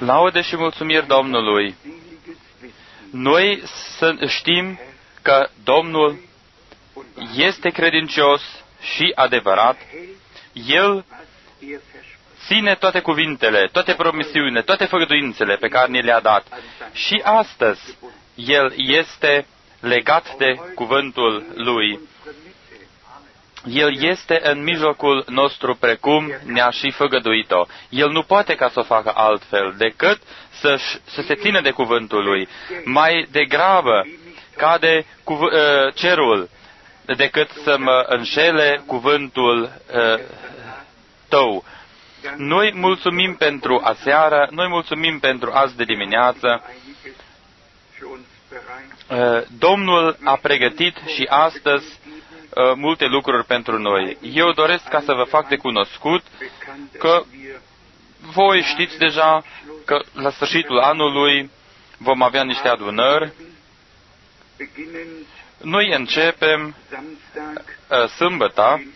Laude și mulțumiri Domnului. Noi să știm că Domnul este credincios și adevărat. El ține toate cuvintele, toate promisiunile, toate făgăduințele pe care ni le-a dat. Și astăzi El este legat de cuvântul Lui. El este în mijlocul nostru precum ne-a și făgăduit-o. El nu poate ca să o facă altfel decât să se țină de cuvântul Lui. Mai degrabă cade cerul decât să mă înșele cuvântul Tău. Noi mulțumim pentru aseară, noi mulțumim pentru azi de dimineață. Domnul a pregătit și astăzi multe lucruri pentru noi. Eu doresc ca să vă fac de cunoscut că voi știți deja că la sfârșitul anului vom avea niște adunări. Noi începem sâmbătă,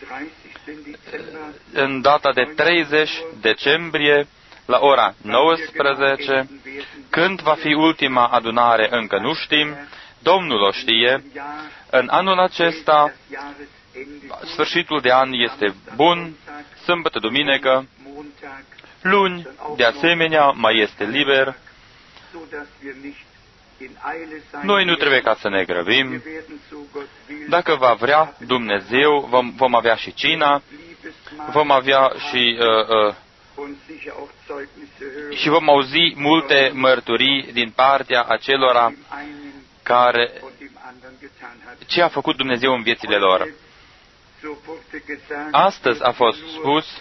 în data de 30 decembrie, la ora 19, când va fi ultima adunare, încă nu știm, Domnul o știe. În anul acesta, sfârșitul de an este bun, sâmbătă, duminică, luni, de asemenea, mai este liber. Noi nu trebuie ca să ne grăbim. Dacă va vrea Dumnezeu, vom avea și cina, vom avea și vom auzi multe mărturii din partea acelora care ce a făcut Dumnezeu în viețile lor. Astăzi a fost spus,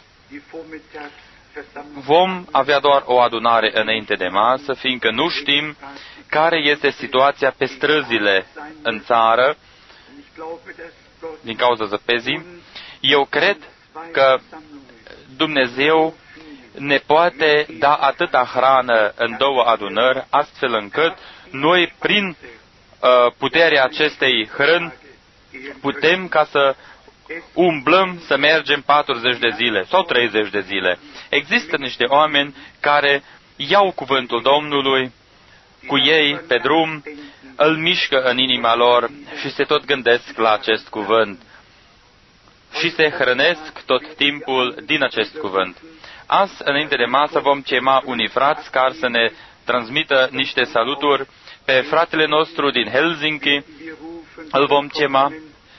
vom avea doar o adunare înainte de masă, fiindcă nu știm care este situația pe străzile în țară din cauza zăpezii. Eu cred că Dumnezeu ne poate da atâta hrană în două adunări, astfel încât noi, prin puterea acestei hrăni, putem ca să umblăm, să mergem 40 de zile sau 30 de zile. Există niște oameni care iau cuvântul Domnului cu ei pe drum, îl mișcă în inima lor și se tot gândesc la acest cuvânt și se hrănesc tot timpul din acest cuvânt. Azi, înainte de masă, vom chema unii frați care să ne transmită niște saluturi. Pe fratele nostru din Helsinki îl vom chema.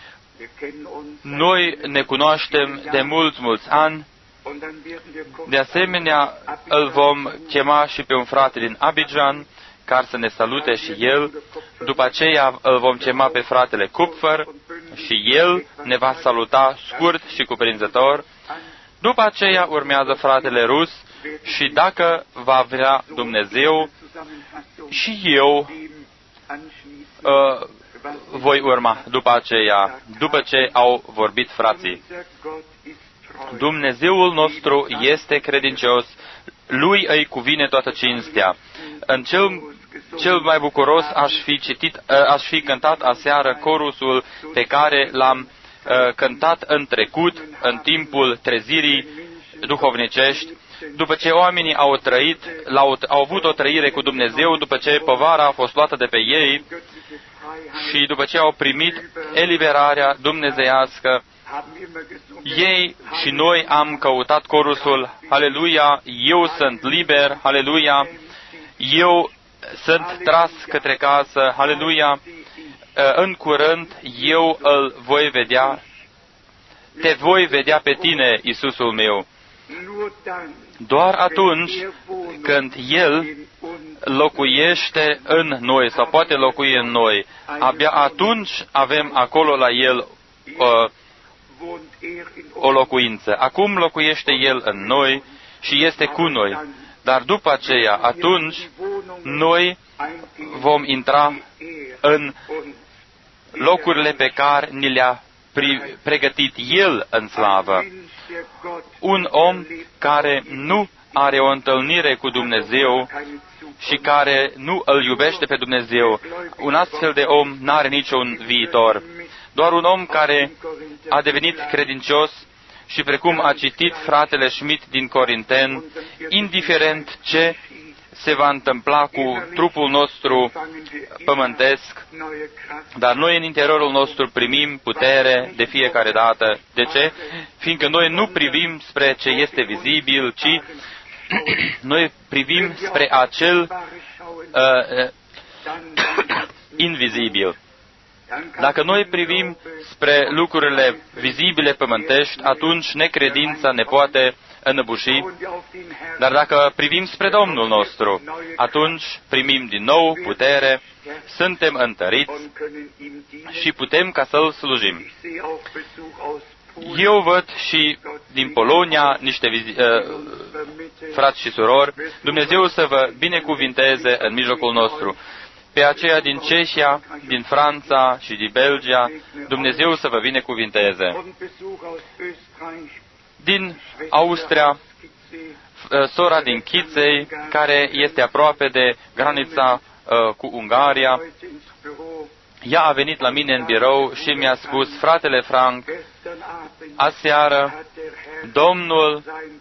Noi ne cunoaștem de mulți ani. De asemenea, îl vom chema și pe un frate din Abidjan, care să ne salute și el. După aceea îl vom chema pe fratele Kupfer și el ne va saluta scurt și cuprinzător. După aceea urmează fratele Rus și dacă va vrea Dumnezeu, și eu voi urma după aceea, după ce au vorbit frații. Dumnezeul nostru este credincios, Lui îi cuvine toată cinstea. În cel mai bucuros aș fi cântat aseară corusul pe care l-am cântat în trecut, în timpul trezirii duhovnicești, după ce oamenii au avut o trăire cu Dumnezeu, după ce povara a fost luată de pe ei și după ce au primit eliberarea dumnezeiască, ei și noi am căutat corusul, Haleluia, eu sunt liber, Haleluia, eu sunt tras către casă, Haleluia, în curând eu îl voi vedea, te voi vedea pe tine, Iisusul meu. Doar atunci când El locuiește în noi sau poate locui în noi, abia atunci avem acolo la El o locuință. Acum locuiește El în noi și este cu noi. Dar după aceea, atunci, noi vom intra în locurile pe care ni le-a pregătit El în slavă. Un om care nu are o întâlnire cu Dumnezeu și care nu îl iubește pe Dumnezeu, un astfel de om n-are niciun viitor. Doar un om care a devenit credincios și precum a citit fratele Schmidt din Corinteni, indiferent ce se va întâmpla cu trupul nostru pământesc, dar noi în interiorul nostru primim putere de fiecare dată. De ce? Fiindcă noi nu privim spre ce este vizibil, ci noi privim spre acel invizibil. Dacă noi privim spre lucrurile vizibile pământești, atunci necredința ne poate înăbuși, dar dacă privim spre Domnul nostru, atunci primim din nou putere, suntem întăriți și putem ca să-L slujim. Eu văd și din Polonia niște frați și surori. Dumnezeu să vă binecuvinteze în mijlocul nostru. Pe aceia din Cehia, din Franța și din Belgia, Dumnezeu să vă binecuvinteze. Din Austria, sora din Chiței, care este aproape de granița cu Ungaria, ea a venit la mine în birou și mi-a spus: fratele Frank, aseară Domnul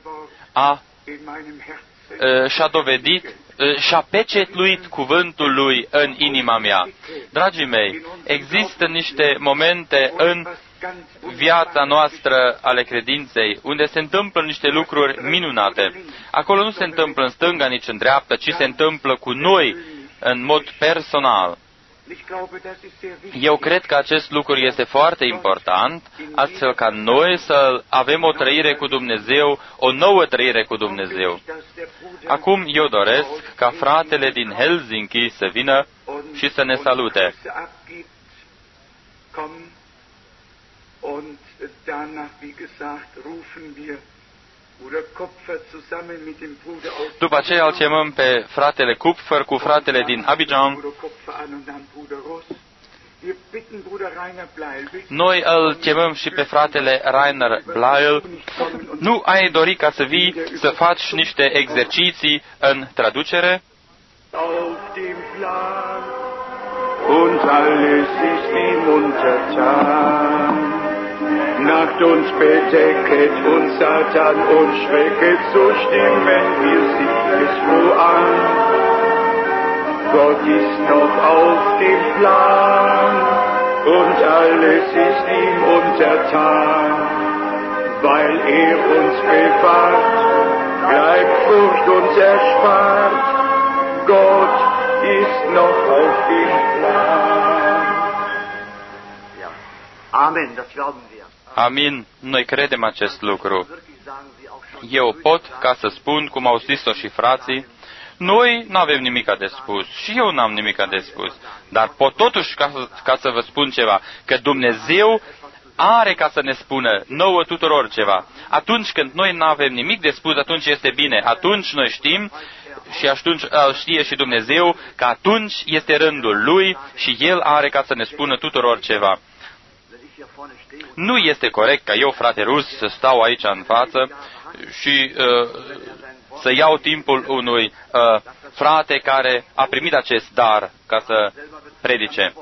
și-a dovedit, și-a pecetluit cuvântul Lui în inima mea. Dragii mei, există niște momente în viața noastră ale credinței, unde se întâmplă niște lucruri minunate. Acolo nu se întâmplă în stânga, nici în dreapta, ci se întâmplă cu noi, în mod personal. Eu cred că acest lucru este foarte important, astfel ca noi să avem o trăire cu Dumnezeu, o nouă trăire cu Dumnezeu. Acum eu doresc ca fratele din Helsinki să vină și să ne salute. După aceea îl chemăm pe fratele Kupfer cu fratele din Abidjan. Noi îl chemăm și pe fratele Rainer Bleil. Nu ai dori ca să vii să faci niște exerciții în traducere? Und alles ist ihm untertan. Nacht uns bedecket und Satan uns schrecket, so stimmen wir siegesfroh an. Gott ist noch auf dem Plan und alles ist ihm untertan. Weil uns bewahrt, bleibt Furcht uns erspart. Gott ist noch auf dem Plan. Ja. Amen, das glauben wir. Amin. Noi credem acest lucru. Eu pot ca să spun, cum au zis-o și frații, noi nu avem nimica de spus și eu n-am nimica de spus, dar pot totuși ca să vă spun ceva, că Dumnezeu are ca să ne spună nouă tuturor ceva. Atunci când noi nu avem nimic de spus, atunci este bine. Atunci noi știm și atunci știe și Dumnezeu că atunci este rândul Lui și El are ca să ne spună tuturor ceva. Nu este corect ca eu, frate Rus, să stau aici în față și să iau timpul unui frate care a primit acest dar ca să predice.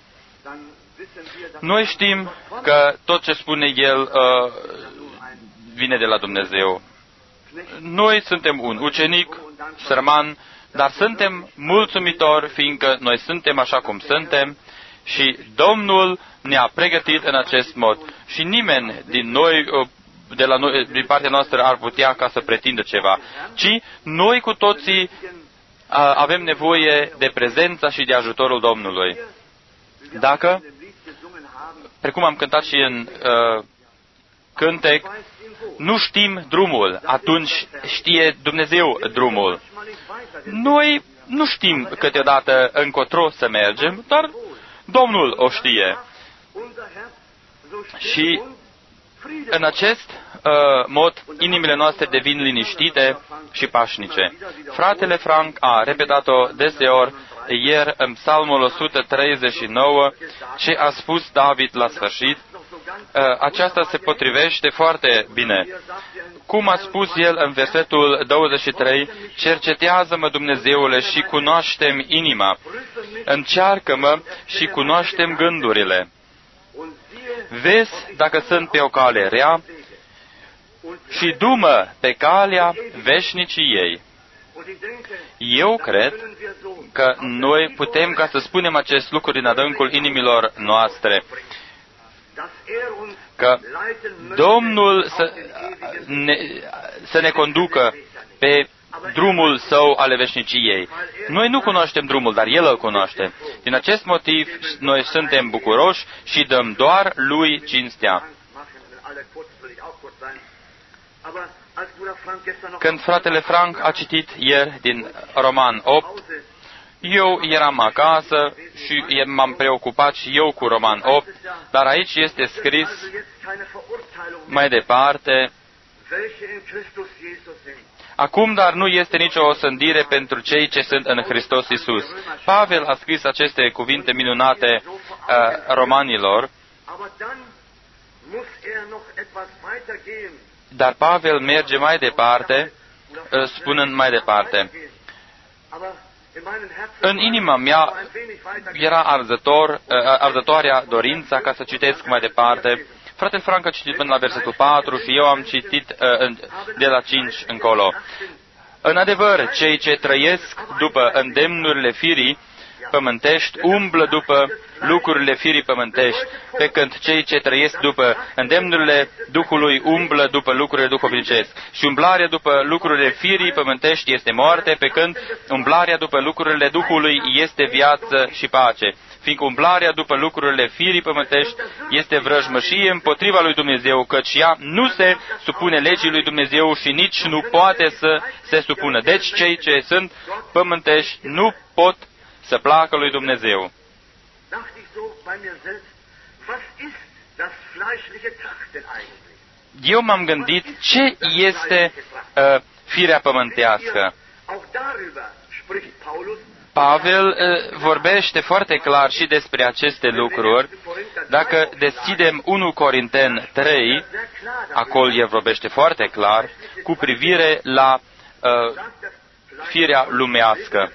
Noi știm că tot ce spune el vine de la Dumnezeu. Noi suntem un ucenic, sărman, dar suntem mulțumitori, fiindcă noi suntem așa cum suntem și Domnul ne-a pregătit în acest mod. Și nimeni din noi, din partea noastră, ar putea ca să pretindă ceva, ci noi cu toții avem nevoie de prezența și de ajutorul Domnului. Dacă, precum am cântat și în cântec, nu știm drumul, atunci știe Dumnezeu drumul. Noi nu știm câteodată încotro să mergem, dar Domnul o știe. Și în acest mod, inimile noastre devin liniștite și pașnice. Fratele Frank a repetat-o deseori ieri în Psalmul 139, ce a spus David la sfârșit. Aceasta se potrivește foarte bine. Cum a spus el în versetul 23, cercetează-mă, Dumnezeule, și cunoaște-mi inima. Încearcă-mă și cunoaște-mi gândurile. Vezi dacă sunt pe o cale rea și du-mă pe calea veșniciei. Eu cred că noi putem ca să spunem acest lucru din adâncul inimilor noastre, că Domnul să ne conducă pe drumul Său ale veșniciei. Noi nu cunoaștem drumul, dar El îl cunoaște. Din acest motiv, noi suntem bucuroși și dăm doar Lui cinstea. Când fratele Frank a citit ieri din Roman 8, eu eram acasă și m-am preocupat și eu cu Roman 8, dar aici este scris mai departe: acum, dar nu este nicio osândire pentru cei ce sunt în Hristos Iisus. Pavel a scris aceste cuvinte minunate romanilor, dar Pavel merge mai departe, spunând mai departe: în inima mea era arzătoarea dorința ca să citesc mai departe. Fratele Frank a citit până la versetul 4 și eu am citit de la 5 încolo. În adevăr, cei ce trăiesc după îndemnurile firii pământești umblă după lucrurile firii pământești, pe când cei ce trăiesc după îndemnurile Duhului umblă după lucrurile duhovnicesc. Și umblarea după lucrurile firii pământești este moarte, pe când umblarea după lucrurile Duhului este viață și pace. Fiindcă umblarea după lucrurile firii pământești este vrăjmășie împotriva lui Dumnezeu, căci ea nu se supune legii lui Dumnezeu și nici nu poate să se supună. Deci cei ce sunt pământești nu pot să placă lui Dumnezeu. Eu m-am gândit, ce este firea pământească? Pavel vorbește foarte clar și despre aceste lucruri. Dacă deschidem 1 Corinteni 3, acolo el vorbește foarte clar cu privire la firea lumească.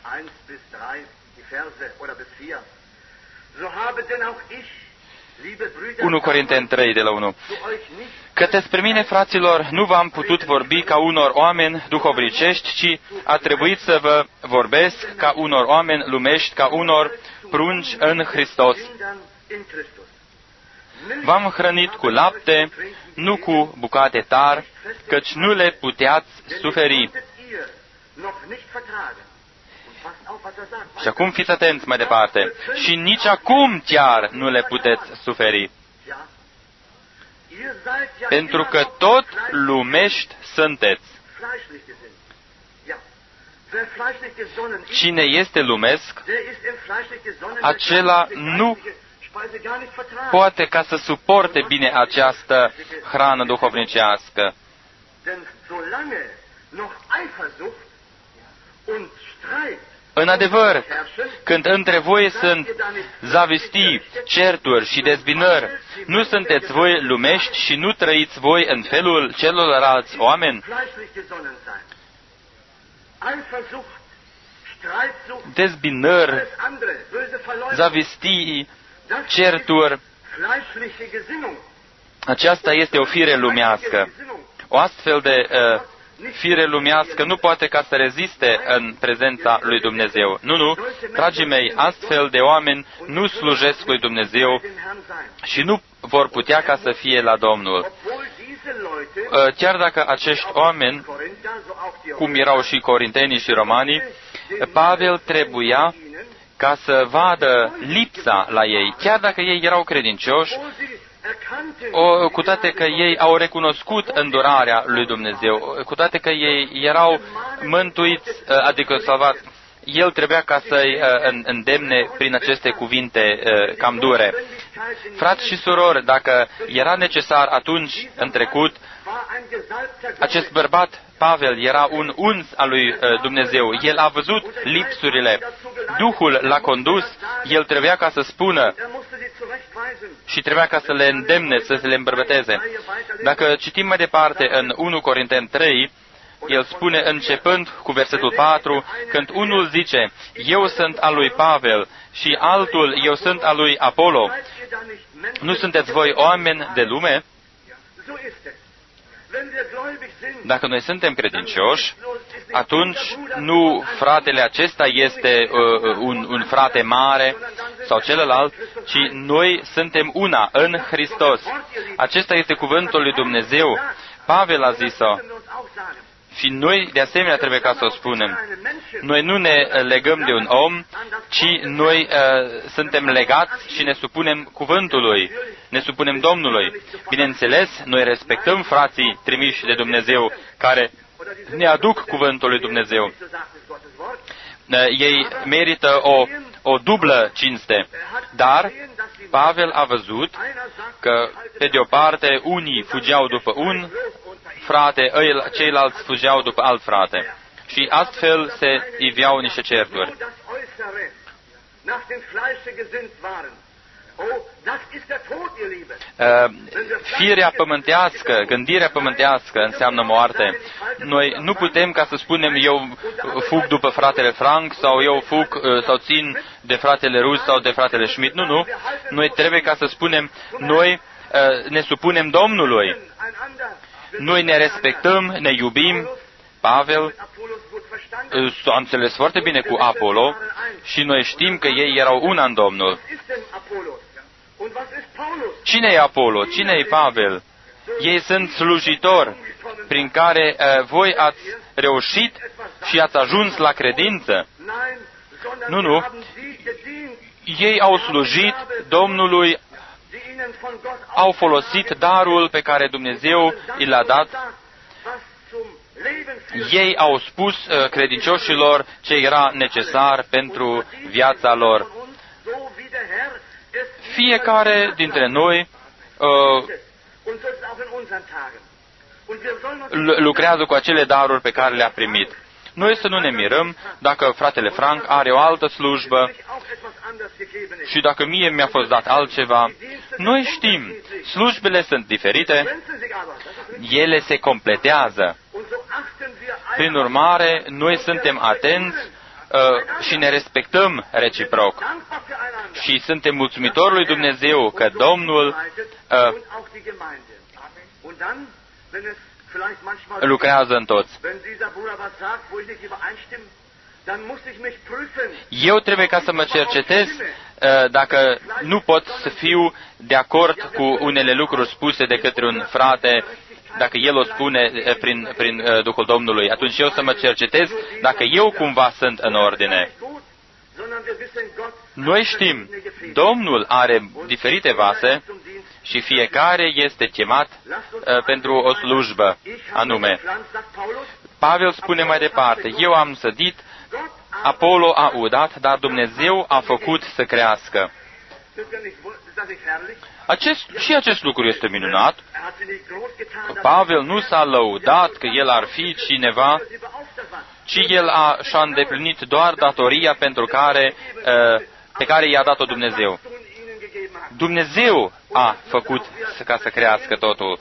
1 Corinteni 3, de la 1. Că despre mine, fraților, nu v-am putut vorbi ca unor oameni duhovnicești, ci a trebuit să vă vorbesc ca unor oameni lumești, ca unor prunci în Hristos. V-am hrănit cu lapte, nu cu bucate tari, căci nu le puteați suferi. Și acum fiți atenți mai departe. Și nici acum chiar nu le puteți suferi. Pentru că tot lumești sunteți. Cine este lumesc, acela nu poate ca să suporte bine această hrană duhovnicească. În adevăr, când între voi sunt zavistii, certuri și dezbinări, nu sunteți voi lumești și nu trăiți voi în felul celorlalți oameni? Dezbinări, zavistii, certuri, aceasta este o fire lumească. O astfel de fire lumească nu poate ca să reziste în prezența lui Dumnezeu. Nu, dragii mei, astfel de oameni nu slujesc lui Dumnezeu și nu vor putea ca să fie la Domnul. Chiar dacă acești oameni, cum erau și corintenii și romanii, Pavel trebuia ca să vadă lipsa la ei, chiar dacă ei erau credincioși, cu toate că ei au recunoscut îndurarea lui Dumnezeu, cu toate că ei erau mântuiți, adică salvați, el trebuia ca să-i îndemne prin aceste cuvinte cam dure. Frați și surori, dacă era necesar atunci, în trecut, acest bărbat, Pavel, era un uns al lui Dumnezeu. El a văzut lipsurile. Duhul l-a condus. El trebuia ca să spună și trebuia ca să le îndemne, să se le îmbărbăteze. Dacă citim mai departe în 1 Corinteni 3, el spune, începând cu versetul 4, când unul zice, eu sunt al lui Pavel și altul, eu sunt al lui Apollo, nu sunteți voi oameni de lume? Dacă noi suntem credincioși, atunci nu fratele acesta este un frate mare sau celălalt, ci noi suntem una în Hristos. Acesta este cuvântul lui Dumnezeu. Pavel a zis-o. Și noi, de asemenea, trebuie ca să o spunem. Noi nu ne legăm de un om, ci noi suntem legați și ne supunem cuvântului, ne supunem Domnului. Bineînțeles, noi respectăm frații trimiși de Dumnezeu, care ne aduc cuvântul lui Dumnezeu. Ei merită o dublă cinste. Dar Pavel a văzut că, pe de o parte, unii fugeau după un frate, ceilalți fugeau după alt frate. Și astfel se iveau niște certuri. Firea pământească, gândirea pământească înseamnă moarte. Noi nu putem ca să spunem eu fug după fratele Frank sau eu fug sau țin de fratele Rus sau de fratele Schmidt. Nu. Noi trebuie ca să spunem noi ne supunem Domnului. Noi ne respectăm, ne iubim. Pavel s-a înțeles foarte bine cu Apollo și noi știm că ei erau una în Domnul. Cine e Apollo? Cine e Pavel? Ei sunt slujitori prin care voi ați reușit și ați ajuns la credință. Nu. Ei au slujit Domnului, au folosit darul pe care Dumnezeu i l-a dat. Ei au spus credincioșilor ce era necesar pentru viața lor. Fiecare dintre noi lucrează cu acele daruri pe care le-a primit. Noi să nu ne mirăm dacă fratele Frank are o altă slujbă și dacă mie mi-a fost dat altceva. Noi știm, slujbele sunt diferite, ele se completează. Prin urmare, noi suntem atenți și ne respectăm reciproc. Și suntem mulțumitori lui Dumnezeu că Domnul lucrează în toți. Eu trebuie ca să mă cercetez dacă nu pot să fiu de acord cu unele lucruri spuse de către un frate, dacă el o spune prin Duhul Domnului, atunci eu să mă cercetez dacă eu cumva sunt în ordine. Noi știm, Domnul are diferite vase și fiecare este chemat pentru o slujbă anume. Pavel spune mai departe, eu am sădit, Apollo a udat, dar Dumnezeu a făcut să crească. Acest lucru este minunat. Pavel nu s-a lăudat că el ar fi cineva, ci el și-a îndeplinit doar datoria pe care i-a dat-o Dumnezeu. Dumnezeu a făcut ca să crească totul.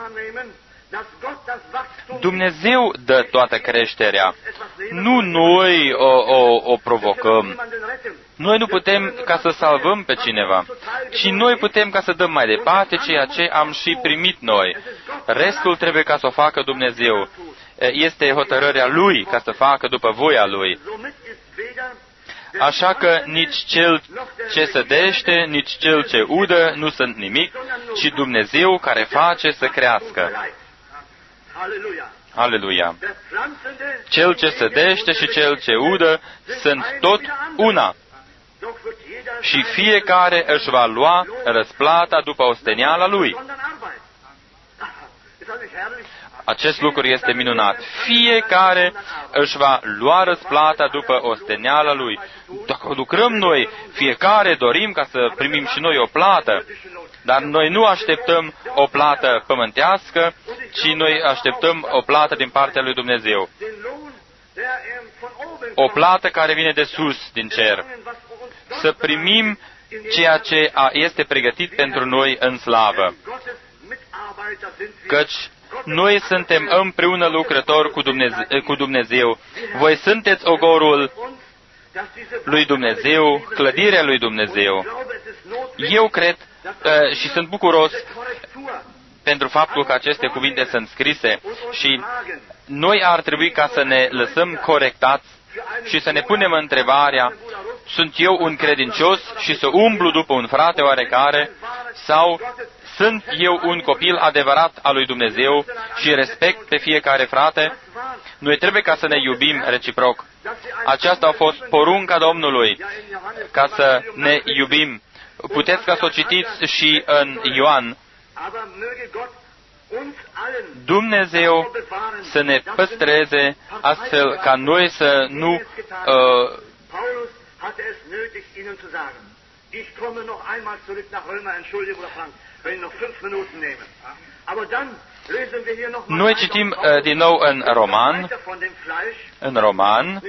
Dumnezeu dă toată creșterea. Nu noi o provocăm. Noi nu putem ca să salvăm pe cineva, ci noi putem ca să dăm mai departe ceea ce am și primit noi. Restul trebuie ca să o facă Dumnezeu. Este hotărârea Lui ca să facă după voia Lui. Așa că nici cel ce sădește, nici cel ce udă nu sunt nimic, ci Dumnezeu care face să crească. Aleluia! Cel ce sădește și cel ce udă sunt tot una. Și fiecare își va lua răsplata după osteniala lui. Acest lucru este minunat. Fiecare își va lua răsplata după osteniala lui. Dacă lucrăm noi, fiecare dorim ca să primim și noi o plată. Dar noi nu așteptăm o plată pământească, ci noi așteptăm o plată din partea lui Dumnezeu. O plată care vine de sus, din cer. Să primim ceea ce este pregătit pentru noi în slavă. Căci noi suntem împreună lucrători cu Dumnezeu. Voi sunteți ogorul lui Dumnezeu, clădirea lui Dumnezeu. Eu cred și sunt bucuros pentru faptul că aceste cuvinte sunt scrise și noi ar trebui ca să ne lăsăm corectați și să ne punem întrebarea, sunt eu un credincios și să umblu după un frate oarecare sau sunt eu un copil adevărat al lui Dumnezeu și respect pe fiecare frate? Noi trebuie ca să ne iubim reciproc. Aceasta a fost porunca Domnului, ca să ne iubim. Puteți ca să o citiți și în Ioan. Dumnezeu să ne păstreze astfel ca noi să nu Noi citim din nou în Roman,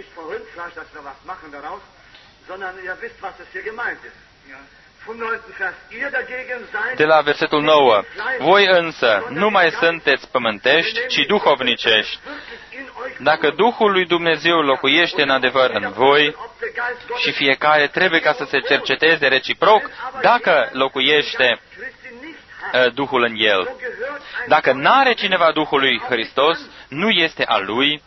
de la versetul 9. Voi însă nu mai sunteți pământești, ci duhovnicești. Dacă Duhul lui Dumnezeu locuiește în adevăr în voi, și fiecare trebuie ca să se cerceteze reciproc dacă locuiește Duhul în el. Dacă n-are cineva Duhul lui Hristos, nu este al lui.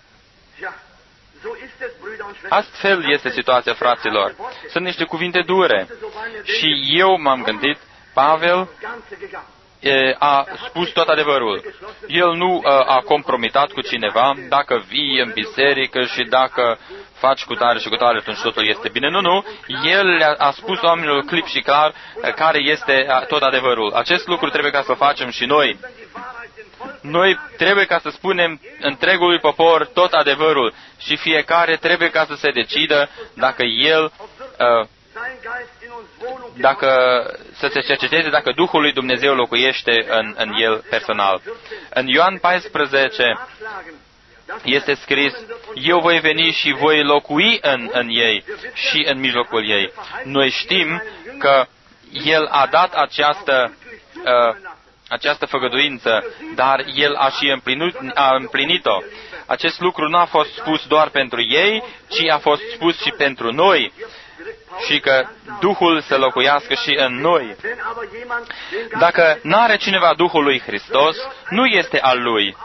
Astfel este situația, fraților. Sunt niște cuvinte dure. Și eu m-am gândit, Pavel a spus tot adevărul. El nu a compromitat cu cineva, dacă vii în biserică și dacă faci cu tare și cu tare, atunci totul este bine. Nu. El a spus oamenilor clip și clar care este tot adevărul. Acest lucru trebuie ca să facem și noi. Noi trebuie ca să spunem întregului popor tot adevărul și fiecare trebuie ca să se decidă dacă el, să se cerceteze dacă Duhul lui Dumnezeu locuiește în el personal. În Ioan 14 este scris, eu voi veni și voi locui în ei și în mijlocul ei. Noi știm că El a dat această făgăduință, dar El a și împlinit-o. Acest lucru nu a fost spus doar pentru ei, ci a fost spus și pentru noi. Și că Duhul să locuiască și în noi. Dacă n-are cineva Duhul lui Hristos, nu este al lui.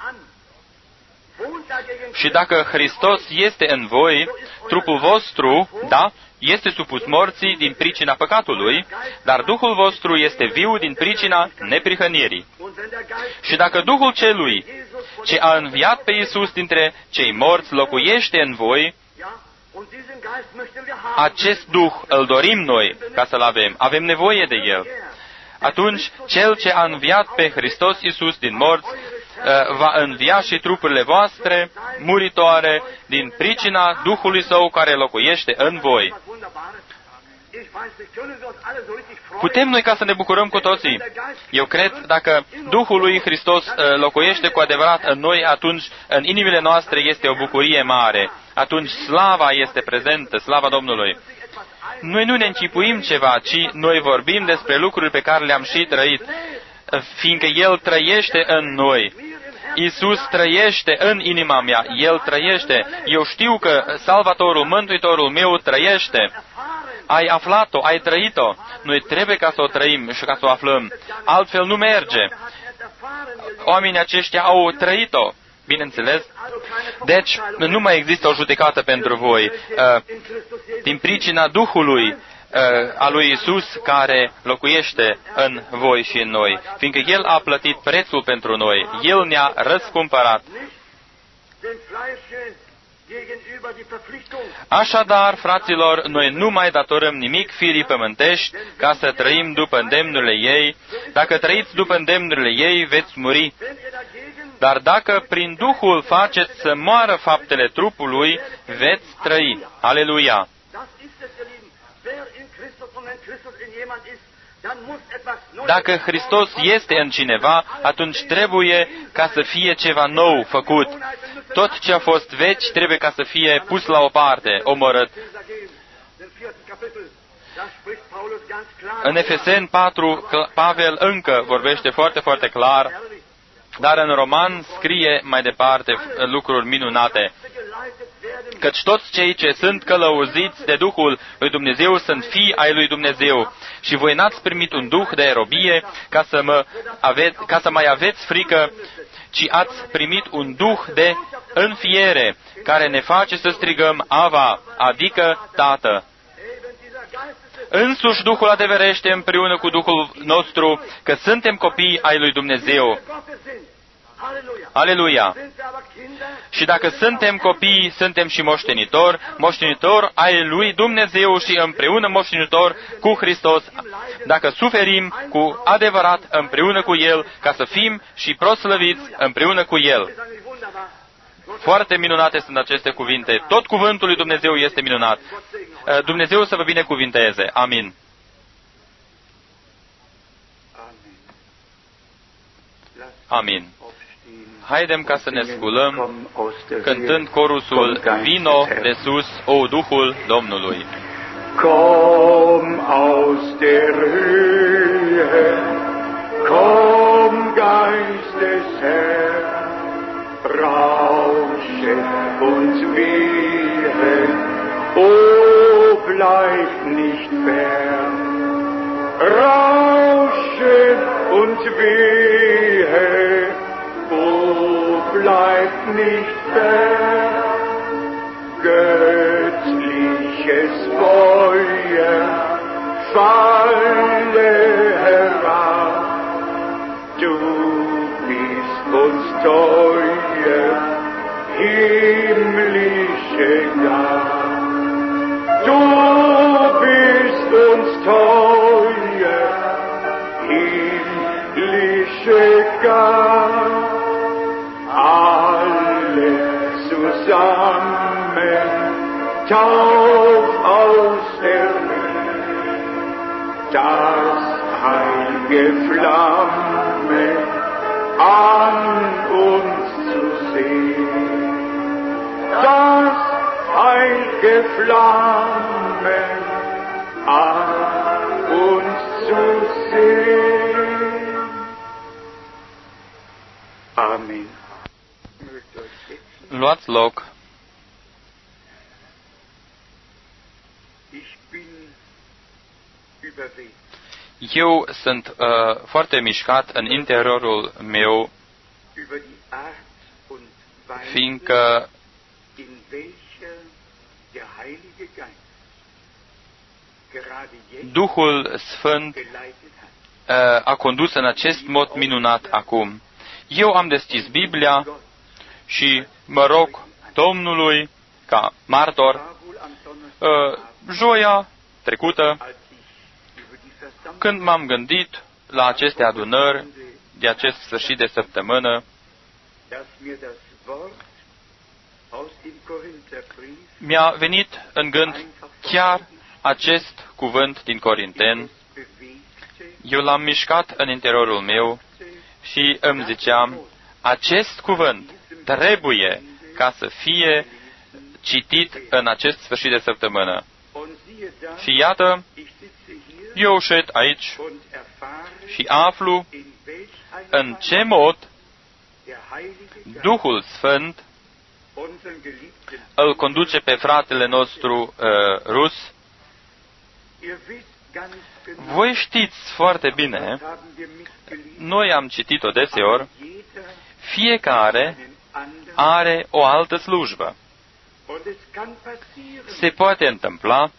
Și dacă Hristos este în voi, trupul vostru, da, este supus morții din pricina păcatului, dar Duhul vostru este viu din pricina neprihănirii. Și dacă Duhul celui ce a înviat pe Iisus dintre cei morți locuiește în voi, acest Duh îl dorim noi ca să-l avem. Avem nevoie de El. Atunci, Cel ce a înviat pe Hristos Iisus din morți va învia și trupurile voastre muritoare din pricina Duhului Său care locuiește în voi. Putem noi ca să ne bucurăm cu toții. Eu cred, dacă Duhul lui Hristos locuiește cu adevărat în noi, atunci în inimile noastre este o bucurie mare. Atunci slava este prezentă, slava Domnului. Noi nu ne închipuim ceva, ci noi vorbim despre lucruri pe care le-am și trăit, fiindcă El trăiește în noi. Iisus trăiește în inima mea, El trăiește. Eu știu că Salvatorul, Mântuitorul meu trăiește. Ai aflat-o, ai trăit-o. Noi trebuie ca să o trăim și ca să o aflăm. Altfel nu merge. Oamenii aceștia au trăit-o, bineînțeles. Deci, nu mai există o judecată pentru voi. Din pricina Duhului a lui Iisus care locuiește în voi și în noi, fiindcă El a plătit prețul pentru noi. El ne-a răscumpărat. Așadar, fraților, noi nu mai datorăm nimic firii pământești ca să trăim după îndemnurile ei. Dacă trăiți după îndemnurile ei, veți muri. Dar dacă prin Duhul faceți să moară faptele trupului, veți trăi. Aleluia! Dacă Hristos este în cineva, atunci trebuie ca să fie ceva nou făcut. Tot ce a fost vechi trebuie ca să fie pus la o parte, omorât. În Efeseni 4, Pavel încă vorbește foarte, foarte clar, dar în Roman scrie mai departe lucruri minunate. Căci toți cei ce sunt călăuziți de Duhul lui Dumnezeu sunt fii ai lui Dumnezeu. Și voi n-ați primit un duh de robie ca să mai aveți frică, ci ați primit un duh de înfiere, care ne face să strigăm Ava, adică Tată. Însuși Duhul adeverește împreună cu Duhul nostru că suntem copii ai lui Dumnezeu. Aleluia! Și dacă suntem copii, suntem și moștenitori ai lui Dumnezeu și împreună moștenitori cu Hristos, dacă suferim cu adevărat împreună cu El, ca să fim și proslăviți împreună cu El. Foarte minunate sunt aceste cuvinte. Tot cuvântul lui Dumnezeu este minunat. Dumnezeu să vă binecuvinteze. Amin. Amin. Haidem ca să ne sculăm cântând corusul Vino de sus, o Duhul Domnului. Komm aus der Höhe, komm Geist des Herrn, rausche und wehe, o bleib nicht fern. Rausche und wehe, bleib nicht fern, göttliches Feuer, falle herab, du bist uns teuer, himmlische Gabe. Du bist uns teuer, himmlische Gabe. Alle zusammen, tauf aus der Höhe, das heilige Flamme an uns zu sehen. Das heilige Flamme an uns zu sehen. Amen. Luați loc. Eu sunt foarte mișcat în interiorul meu, fiindcă Duhul Sfânt a condus în acest mod minunat acum. Eu am deschis Biblia și mă rog Domnului ca martor, joia trecută, când m-am gândit la aceste adunări de acest sfârșit de săptămână, mi-a venit în gând chiar acest cuvânt din Corinteni. Eu l-am mișcat în interiorul meu și îmi ziceam, acest cuvânt trebuie ca să fie citit în acest sfârșit de săptămână. Și iată, eu șed aici și aflu în ce mod Duhul Sfânt îl conduce pe fratele nostru rus. Voi știți foarte bine, noi am citit-o deseori, fiecare are o altă slujbă. Se poate întâmpla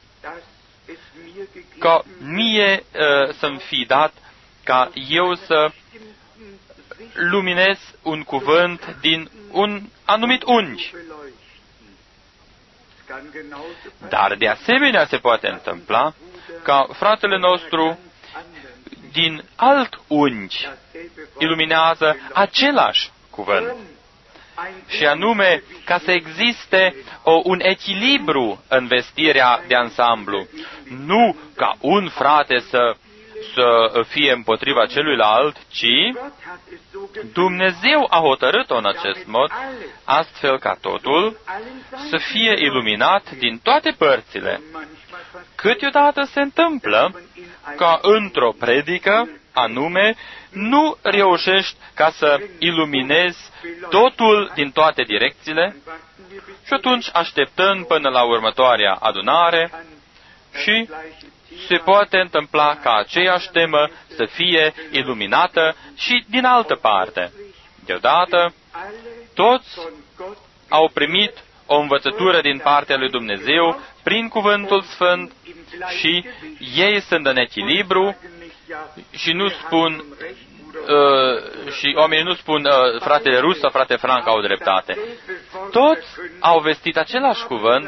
ca mie să-mi fi dat ca eu să luminez un cuvânt din un anumit unghi. Dar de asemenea se poate întâmpla ca fratele nostru din alt unghi iluminează același cuvânt. Și anume, ca să existe un echilibru în vestirea de ansamblu. Nu ca un frate să fie împotriva celuilalt, ci Dumnezeu a hotărât-o în acest mod, astfel ca totul să fie iluminat din toate părțile. Câteodată se întâmplă ca într-o predică, anume, nu reușești ca să iluminezi totul din toate direcțiile, Și atunci așteptăm până la următoarea adunare și se poate întâmpla ca aceeași temă să fie iluminată și din altă parte. Deodată, toți au primit o învățătură din partea lui Dumnezeu prin Cuvântul Sfânt și ei sunt în echilibru și nu spun și oamenii nu spun fratele Rus sau frate Frank au dreptate. Toți au vestit același cuvânt,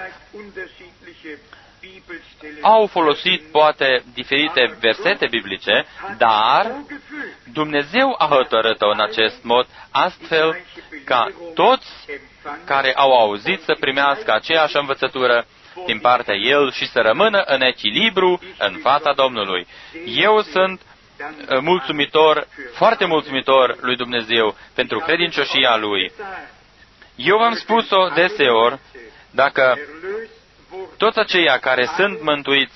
au folosit poate diferite versete biblice, dar Dumnezeu a hotărât-o în acest mod, astfel ca toți care au auzit să primească aceeași învățătură din partea El și să rămână în echilibru în fața Domnului. Eu sunt mulțumitor, foarte mulțumitor lui Dumnezeu pentru credincioșia Lui. Eu v-am spus-o deseori, dacă toți aceia care sunt mântuiți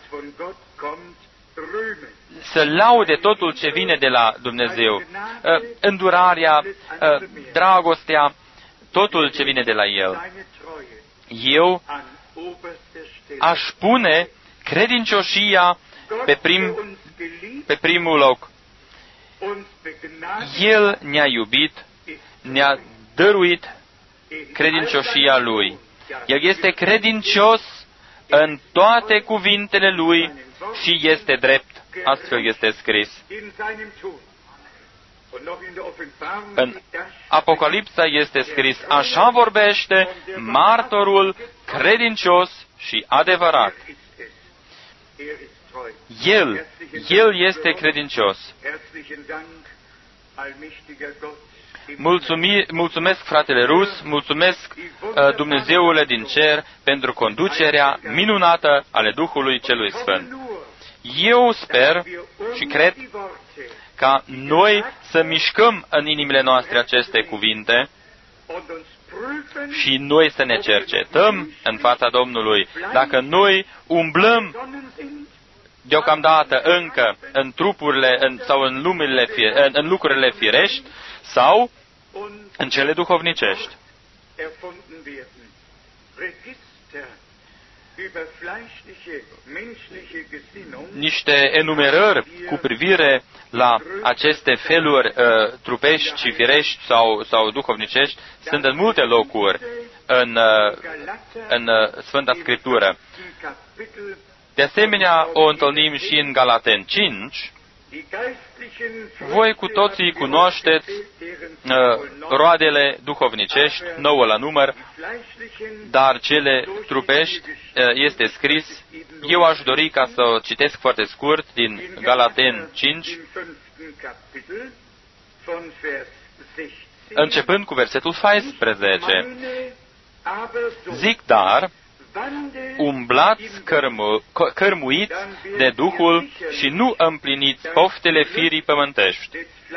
să laude totul ce vine de la Dumnezeu, îndurarea, dragostea, totul ce vine de la El. Eu aș pune credincioșia pe primul loc. El ne-a iubit, ne-a dăruit credincioșia Lui. El este credincios în toate cuvintele Lui și este drept. Astfel este scris. În Apocalipsa este scris, așa vorbește martorul credincios și adevărat. El este credincios. Mulțumesc, fratele Rus, mulțumesc, Dumnezeule din cer, pentru conducerea minunată ale Duhului Celui Sfânt. Eu sper și cred ca noi să mișcăm în inimile noastre aceste cuvinte și noi să ne cercetăm în fața Domnului. Dacă noi umblăm deocamdată încă în trupurile sau în lucrurile firești sau în cele duhovnicești. Niște enumerări cu privire la aceste feluri trupești și firești sau duhovnicești sunt în multe locuri în Sfânta Scriptură. De asemenea, o întâlnim și în Galaten 5. Voi cu toții cunoașteți roadele duhovnicești, 9 la număr, dar cele trupești este scris. Eu aș dori ca să o citesc foarte scurt din Galaten 5, începând cu versetul 14. Zic, dar, umblați cărmuiți de Duhul și nu împliniți poftele firii pământești.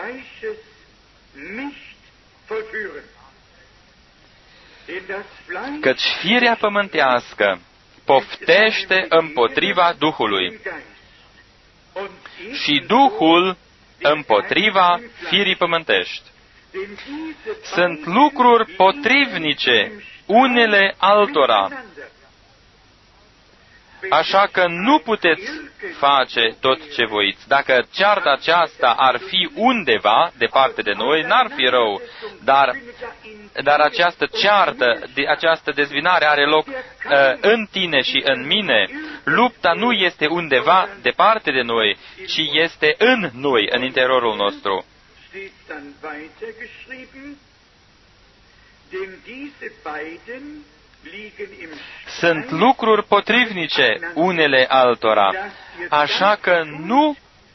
Căci firea pământească poftește împotriva Duhului și Duhul împotriva firii pământești. Sunt lucruri potrivnice unele altora, așa că nu puteți face tot ce voiți. Dacă cearta aceasta ar fi undeva departe de noi, n-ar fi rău, dar această ceartă, această dezvinare are loc în tine și în mine. Lupta nu este undeva departe de noi, ci este în noi, în interiorul nostru. Sunt lucruri potrivnice unele altora, așa că nu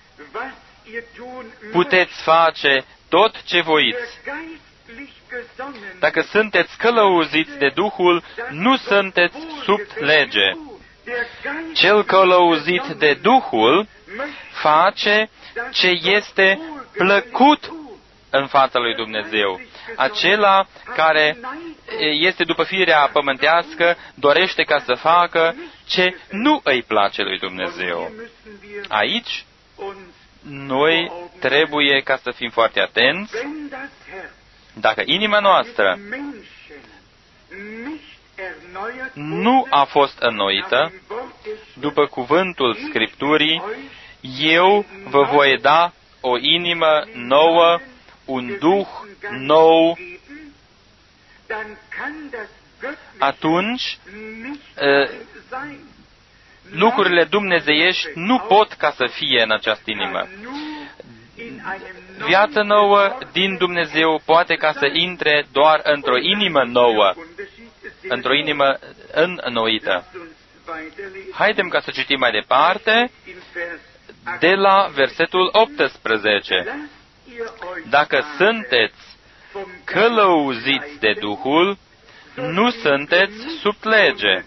puteți face tot ce voiți. Dacă sunteți călăuziți de Duhul, nu sunteți sub lege. Cel călăuzit de Duhul face ce este plăcut în fața lui Dumnezeu. Acela care este după firea pământească dorește ca să facă ce nu îi place lui Dumnezeu. Aici, noi trebuie ca să fim foarte atenți. Dacă inima noastră nu a fost înnoită, după cuvântul Scripturii, eu vă voi da o inimă nouă, un duh nou, atunci lucrurile dumnezeiești nu pot ca să fie în această inimă. Viața nouă din Dumnezeu poate ca să intre doar într-o inimă nouă, într-o inimă înnoită. Haidem ca să citim mai departe de la versetul 18. Dacă sunteți călăuziți de Duhul, nu sunteți sub lege.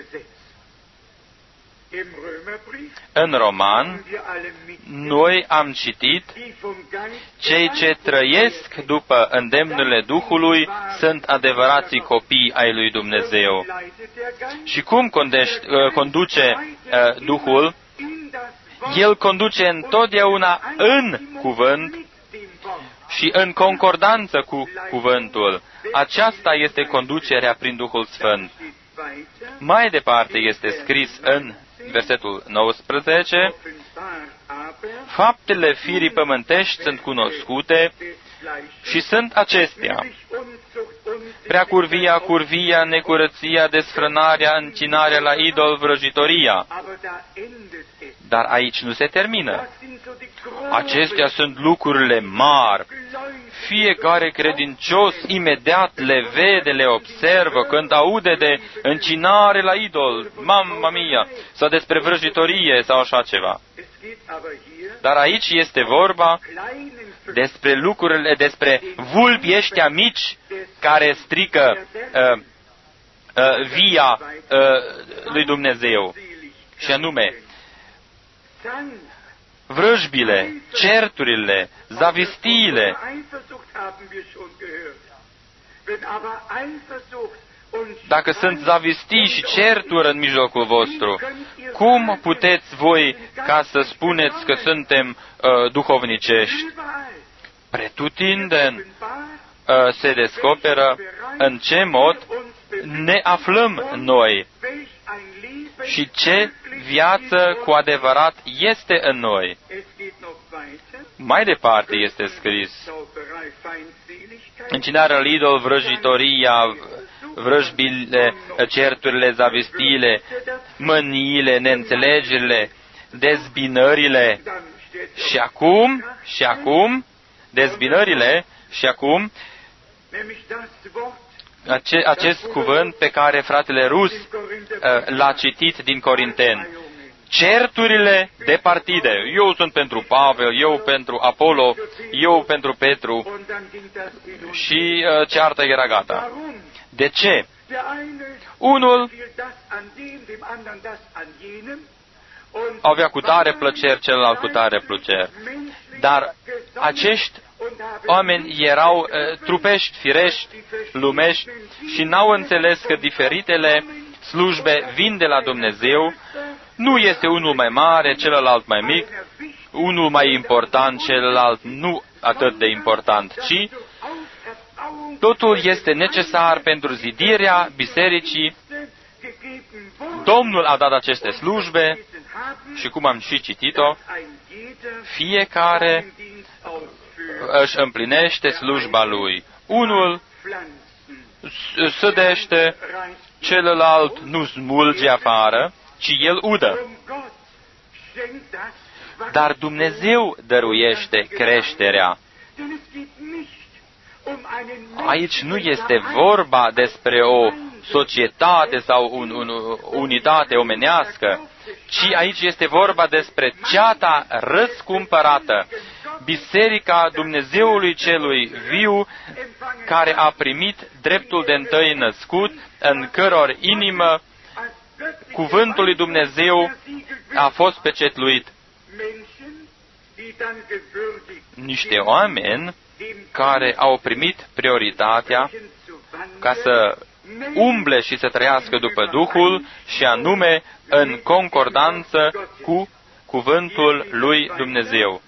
În Roman, noi am citit, cei ce trăiesc după îndemnurile Duhului sunt adevărații copii ai lui Dumnezeu. Și cum conduce Duhul? El conduce întotdeauna în cuvânt și în concordanță cu cuvântul. Aceasta este conducerea prin Duhul Sfânt. Mai departe este scris în versetul 19, faptele firii pământești sunt cunoscute și sunt acestea: preacurvia, curvia, necurăția, desfrânarea, încinarea la idol, vrăjitoria. Dar aici nu se termină. Acestea sunt lucrurile mari. Fiecare credincios imediat le vede, le observă când aude de încinare la idol, mamma mia, sau despre vrăjitorie sau așa ceva. Dar aici este vorba despre lucrurile, despre vulpii ăștia mici care strică via lui Dumnezeu. Și anume, vrăjbile, certurile, zavistiile. Dacă sunt zavistii și certuri în mijlocul vostru, cum puteți voi ca să spuneți că suntem duhovnicești? Pretutindeni se descoperă în ce mod ne aflăm noi și ce viață cu adevărat este în noi. Mai departe este scris: încinarea la idol, vrăjitoria, vrăjbile, certurile, zavistiile, mâniile, neînțelegerile, dezbinările. Și acum, dezbinările, și acum, acest cuvânt pe care fratele Rus l-a citit din Corinteni. Certurile de partide. Eu sunt pentru Pavel, eu pentru Apollo, eu pentru Petru. Și cearta era gata. De ce? Unul avea cu tare plăceri, celălalt cu tare plăceri. Dar acești oameni erau trupești, firești, lumești și n-au înțeles că diferitele slujbe vin de la Dumnezeu. Nu este unul mai mare, celălalt mai mic, unul mai important, celălalt nu atât de important, ci totul este necesar pentru zidirea bisericii. Domnul a dat aceste slujbe și, cum am și citit-o, fiecare își împlinește slujba lui. Unul sădește, celălalt nu smulge afară, ci el udă. Dar Dumnezeu dăruiește creșterea. Aici nu este vorba despre o societate sau o unitate omenească, ci aici este vorba despre ceata răscumpărată, Biserica Dumnezeului celui viu, care a primit dreptul de întâi născut, în căror inimă cuvântul lui Dumnezeu a fost pecetluit. Niște oameni care au primit prioritatea ca să umble și să trăiască după Duhul, și anume în concordanță cu cuvântul lui Dumnezeu.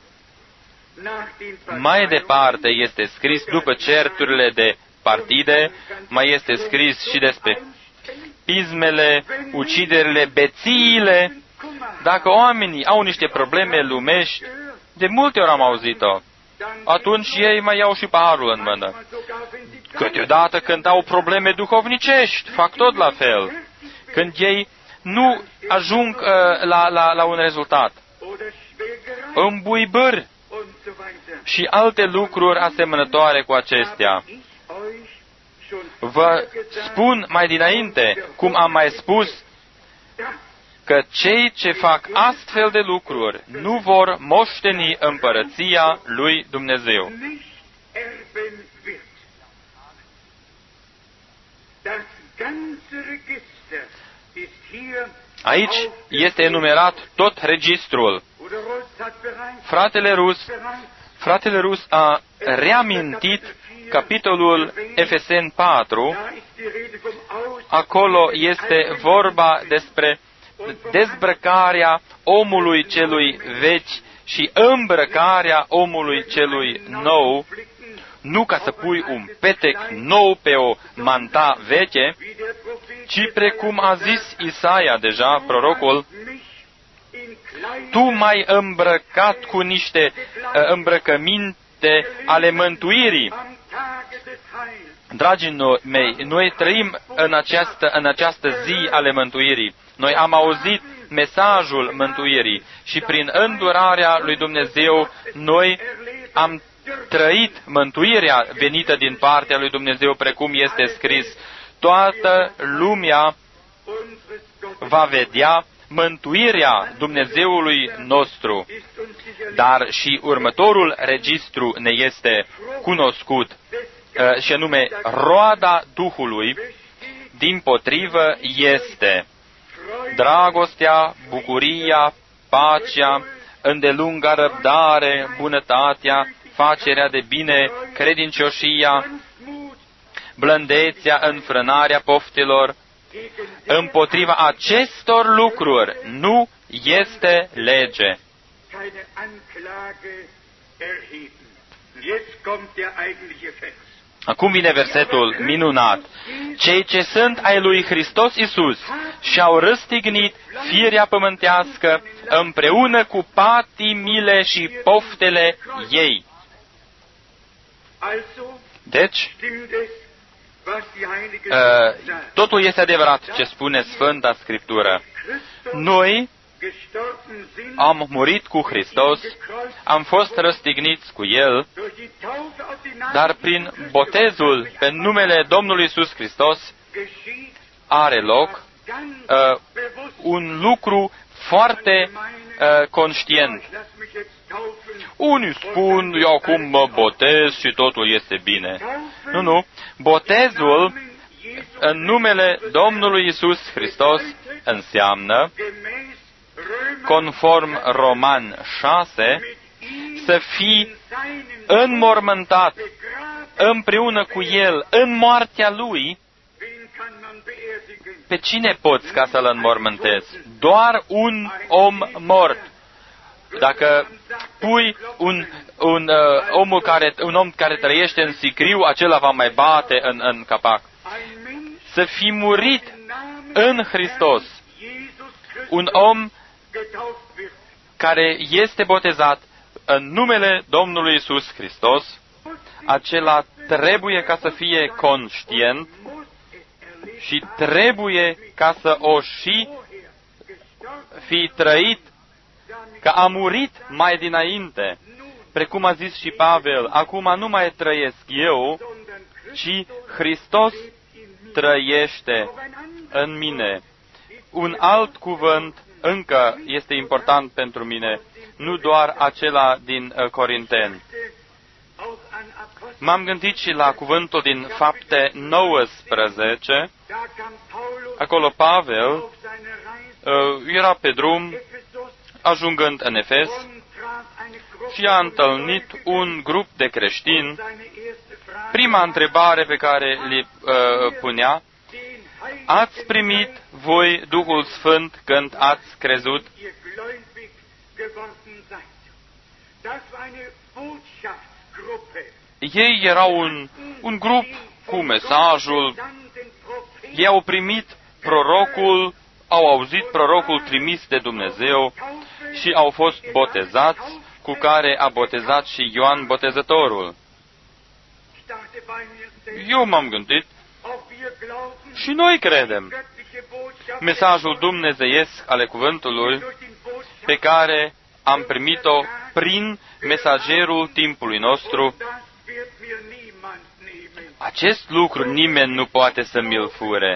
Mai departe este scris, după certurile de partide, mai este scris și despre pismele, uciderile, bețiile. Dacă oamenii au niște probleme lumești, de multe ori am auzit-o, atunci ei mai iau și paharul în mână. Câteodată când au probleme duhovnicești, fac tot la fel. Când ei nu ajung la un rezultat. Îmbuibâri și alte lucruri asemănătoare cu acestea. Vă spun mai dinainte, cum am mai spus, că cei ce fac astfel de lucruri nu vor moșteni împărăția lui Dumnezeu. Aici este enumerat tot registrul. Fratele Rus a reamintit capitolul Efeseni 4. Acolo este vorba despre dezbrăcarea omului celui vechi și îmbrăcarea omului celui nou, nu ca să pui un petec nou pe o manta veche, ci precum a zis Isaia deja, prorocul, tu m-ai îmbrăcat cu niște îmbrăcăminte ale mântuirii. Dragii mei, noi trăim în această zi ale mântuirii. Noi am auzit mesajul mântuirii și prin îndurarea lui Dumnezeu noi am trăit mântuirea venită din partea lui Dumnezeu, precum este scris. Toată lumea va vedea mântuirea Dumnezeului nostru. Dar și următorul registru ne este cunoscut, și anume roada Duhului, dimpotrivă, este dragostea, bucuria, pacea, îndelunga răbdare, bunătatea, facerea de bine, credincioșia, blândețea, înfrânarea poftelor. Împotriva acestor lucruri nu este lege. Acum vine versetul minunat. Cei ce sunt ai lui Hristos Iisus și-au răstignit firea pământească împreună cu patimile și poftele ei. Deci, totul este adevărat ce spune Sfânta Scriptură. Noi am murit cu Hristos, am fost răstigniți cu El, dar prin botezul pe numele Domnului Iisus Hristos are loc un lucru foarte conștient. Unii spun, eu acum mă botez și totul este bine. Nu. Botezul în numele Domnului Iisus Hristos înseamnă, conform Roman 6, să fii înmormântat împreună cu El în moartea Lui. Pe cine poți ca să-L înmormântezi? Doar un om mort. Dacă pui un om care trăiește în sicriu, acela va mai bate în capac. Să fi murit în Hristos. Un om care este botezat în numele Domnului Iisus Hristos, acela trebuie ca să fie conștient și trebuie ca să o și fi trăit, că a murit mai dinainte. Precum a zis și Pavel, acum nu mai trăiesc eu, ci Hristos trăiește în mine. Un alt cuvânt încă este important pentru mine, nu doar acela din Corinteni. M-am gândit și la cuvântul din Fapte 19. Acolo Pavel era pe drum, ajungând în Efes, și a întâlnit un grup de creștini. Prima întrebare pe care le punea: ați primit voi Duhul Sfânt când ați crezut? Ei erau un grup cu mesajul, ei au primit au auzit prorocul trimis de Dumnezeu și au fost botezați, cu care a botezat și Ioan Botezătorul. Eu m-am gândit, și noi credem mesajul dumnezeiesc ale cuvântului pe care am primit-o prin mesagerul timpului nostru. Acest lucru nimeni nu poate să mi-l fure.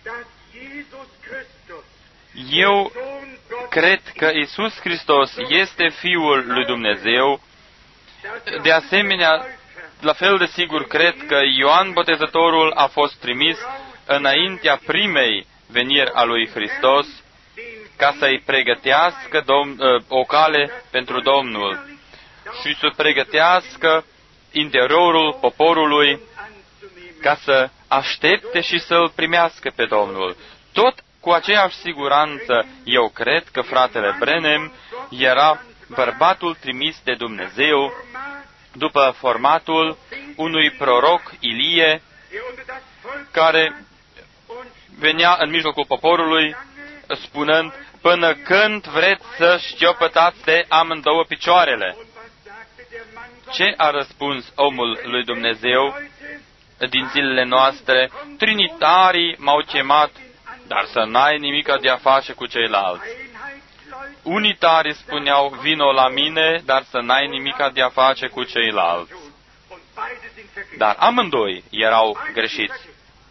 Eu cred că Iisus Hristos este Fiul lui Dumnezeu. De asemenea, la fel de sigur cred că Ioan Botezătorul a fost trimis înaintea primei veniri a lui Hristos ca să-i pregătească o cale pentru Domnul și să pregătească interiorul poporului ca să aștepte și să-L primească pe Domnul. Tot cu aceeași siguranță eu cred că fratele Branham era bărbatul trimis de Dumnezeu după formatul unui proroc Ilie, care venea în mijlocul poporului spunând: până când vreți să șchiopătați de amândouă picioarele? Ce a răspuns omul lui Dumnezeu din zilele noastre? Trinitarii m-au chemat, dar să n-ai nimic de a face cu ceilalți. Unitarii spuneau: vino la mine, dar să n-ai nimic de a face cu ceilalți. Dar amândoi erau greșiți.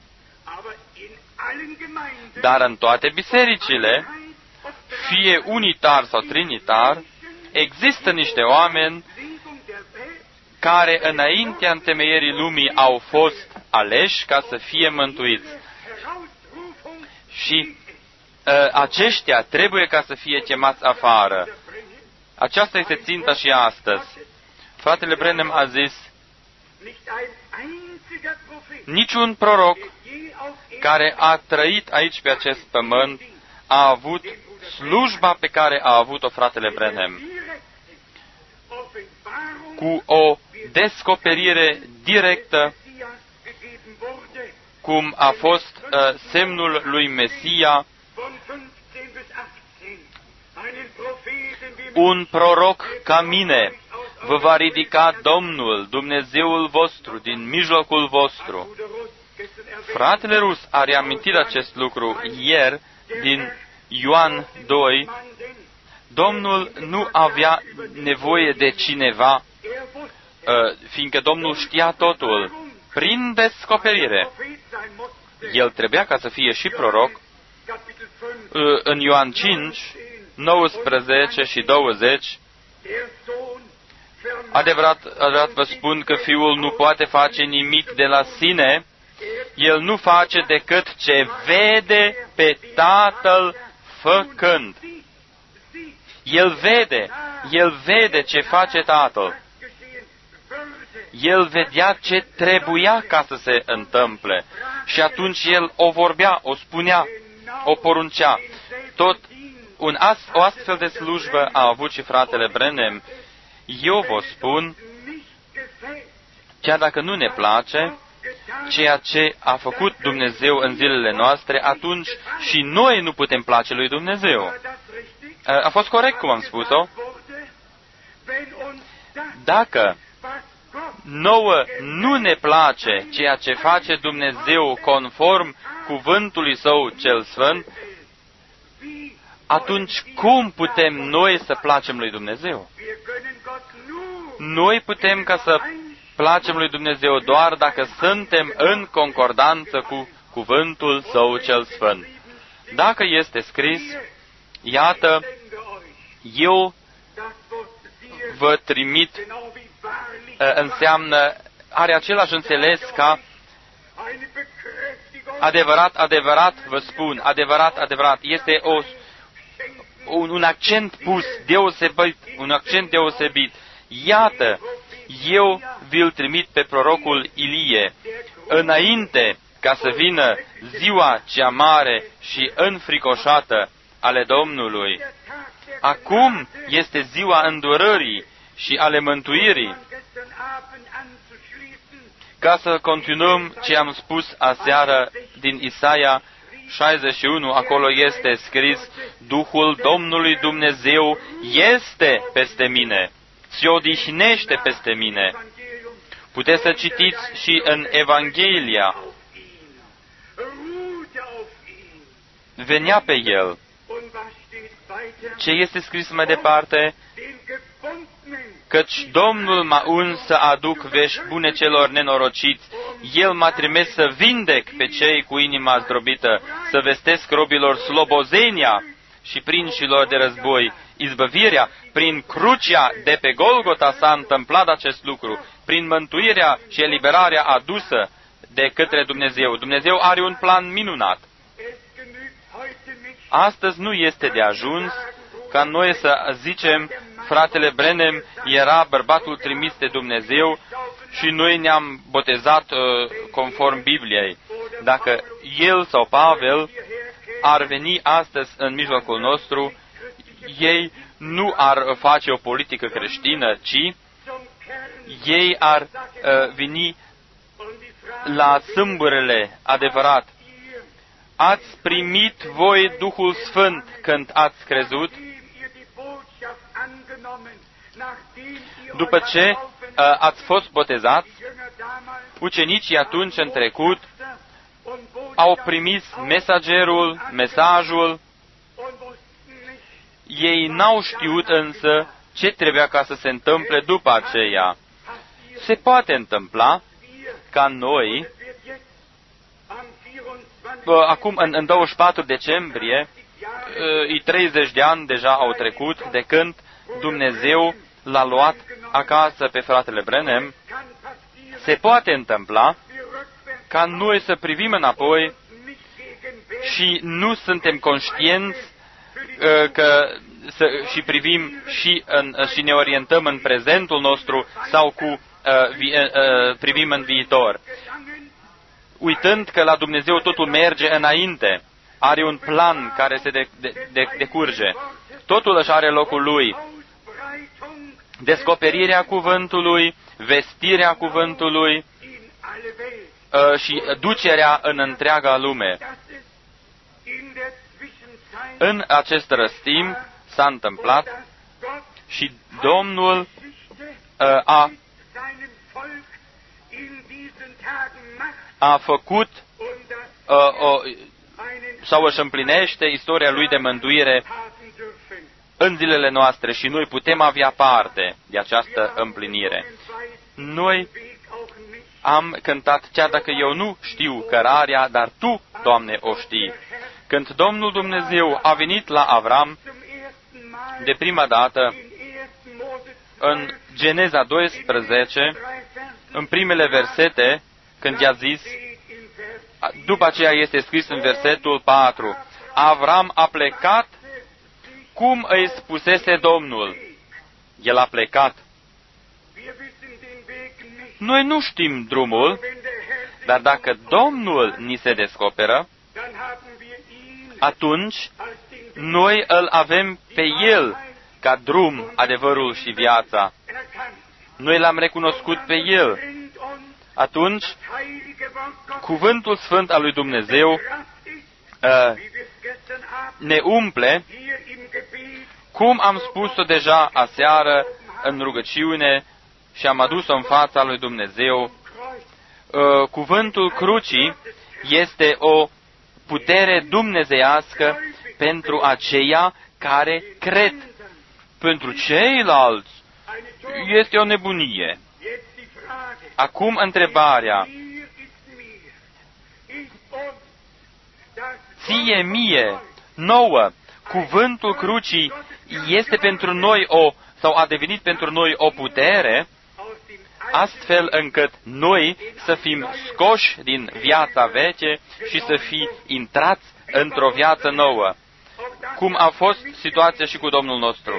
Dar în toate bisericile, fie unitar sau trinitar, există niște oameni care înaintea întemeierii lumii au fost aleși ca să fie mântuiți. Și aceștia trebuie ca să fie chemați afară. Aceasta este ținta și astăzi. Fratele Branham a zis: niciun proroc care a trăit aici pe acest pământ a avut slujba pe care a avut-o fratele Branham, cu o descoperire directă, cum a fost semnul lui Mesia. Un proroc ca mine vă va ridica Domnul, Dumnezeul vostru, din mijlocul vostru. Fratele Rus a reamintit acest lucru ieri din Ioan 2. Domnul nu avea nevoie de cineva, fiindcă Domnul știa totul, prin descoperire. El trebuia ca să fie și proroc. În Ioan 5, 19 și 20, adevărat vă spun că Fiul nu poate face nimic de la sine, El nu face decât ce vede pe Tatăl făcând. El vede ce face Tatăl. El vedea ce trebuia ca să se întâmple. Și atunci El o vorbea, o spunea, o poruncea. O astfel de slujbă a avut și fratele Branham. Eu vă spun, chiar dacă nu ne place ceea ce a făcut Dumnezeu în zilele noastre, atunci și noi nu putem place lui Dumnezeu. A fost corect cum am spus-o? Dacă nouă nu ne place ceea ce face Dumnezeu conform cuvântului Său cel Sfânt, atunci cum putem noi să placem lui Dumnezeu? Noi putem ca să placem lui Dumnezeu doar dacă suntem în concordanță cu cuvântul Său cel Sfânt. Dacă este scris, iată, eu vă trimit, înseamnă, are același înțeles ca adevărat, adevărat, vă spun, adevărat, adevărat. Este un accent pus deosebit, un accent deosebit. Iată, eu vi-l trimit pe prorocul Ilie, înainte ca să vină ziua cea mare și înfricoșată ale Domnului. Acum este ziua îndurării și ale mântuirii. Ca să continuăm ce am spus aseară din Isaia, 61, acolo este scris: Duhul Domnului Dumnezeu este peste mine, se odihnește peste mine. Puteți să citiți și în Evanghelia. Venea pe el. Ce este scris mai departe? Căci Domnul m-a uns să aduc vești bune celor nenorociți. El m-a trimis să vindec pe cei cu inima zdrobită, să vestesc robilor slobozenia și prinșilor de război izbăvirea. Prin crucea de pe Golgota s-a întâmplat acest lucru, prin mântuirea și eliberarea adusă de către Dumnezeu. Dumnezeu are un plan minunat. Astăzi nu este de ajuns ca noi să zicem: fratele Branham era bărbatul trimis de Dumnezeu și noi ne-am botezat conform Bibliei. Dacă el sau Pavel ar veni astăzi în mijlocul nostru, ei nu ar face o politică creștină, ci ei ar veni la sâmburele adevărat. Ați primit voi Duhul Sfânt când ați crezut? După ce ați fost botezați, ucenicii atunci în trecut au primit mesajul. Ei n-au știut însă ce trebuia ca să se întâmple după aceea. Se poate întâmpla ca noi, acum în 24 decembrie, 30 de ani deja au trecut de când Dumnezeu l-a luat acasă pe fratele Branham, se poate întâmpla ca noi să privim înapoi și nu suntem conștienți și privim și ne orientăm în prezentul nostru sau privim în viitor. Uitând că la Dumnezeu totul merge înainte, are un plan care se decurge. Totul își are locul lui. Descoperirea cuvântului, vestirea cuvântului și ducerea în întreaga lume. În acest răstim s-a întâmplat și Domnul a făcut sau își împlinește istoria lui de mântuire în zilele noastre și noi putem avea parte de această împlinire. Noi am cântat, chiar dacă eu nu știu cărarea, dar Tu, Doamne, o știi. Când Domnul Dumnezeu a venit la Avram, de prima dată, în Geneza 12, în primele versete, când i-a zis, după aceea este scris în versetul 4, Avram a plecat cum îi spusese Domnul. El a plecat. Noi nu știm drumul, dar dacă Domnul ni se descoperă, atunci noi îl avem pe El ca drum, adevărul și viața. Noi l-am recunoscut pe El. Atunci, cuvântul sfânt al lui Dumnezeu ne umple, cum am spus-o deja aseară în rugăciune și am adus-o în fața lui Dumnezeu. Cuvântul crucii este o putere dumnezeiască pentru aceia care cred. Pentru ceilalți este o nebunie. Acum întrebarea. Ție mie, nouă, cuvântul crucii este pentru noi sau a devenit pentru noi o putere, astfel încât noi să fim scoși din viața veche și să fim intrați într-o viață nouă. Cum a fost situația și cu Domnul nostru.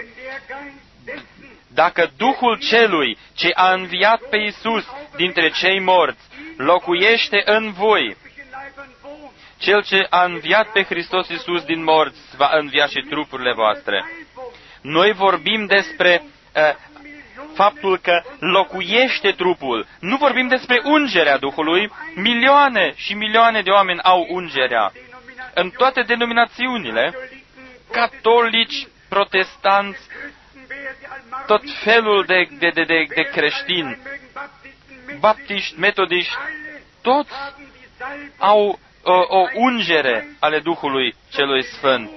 Dacă Duhul Celui ce a înviat pe Iisus dintre cei morți locuiește în voi, Cel ce a înviat pe Hristos Iisus din morți va învia și trupurile voastre. Noi vorbim despre faptul că locuiește trupul. Nu vorbim despre ungerea Duhului. Milioane și milioane de oameni au ungerea. în toate denominațiunile, catolici, protestanți, tot felul de creștini, baptiști, metodiști, toți au o ungere ale Duhului Celui Sfânt.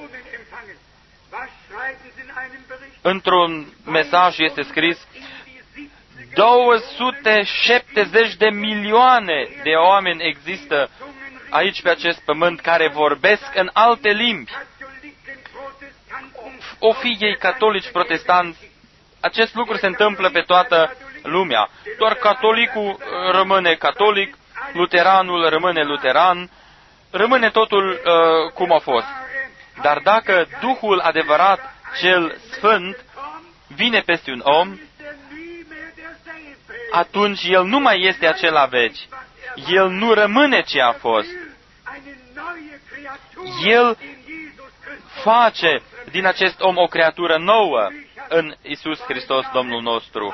Într-un mesaj este scris 270 de milioane de oameni există aici pe acest pământ care vorbesc în alte limbi. O fi ei catolici, protestanți, acest lucru se întâmplă pe toată lumea. Doar catolicul rămâne catolic, luteranul rămâne luteran, rămâne totul cum a fost. Dar dacă Duhul adevărat, cel Sfânt, vine peste un om, atunci el nu mai este acela veci. El nu rămâne ce a fost. El face din acest om o creatură nouă în Iisus Hristos, Domnul nostru.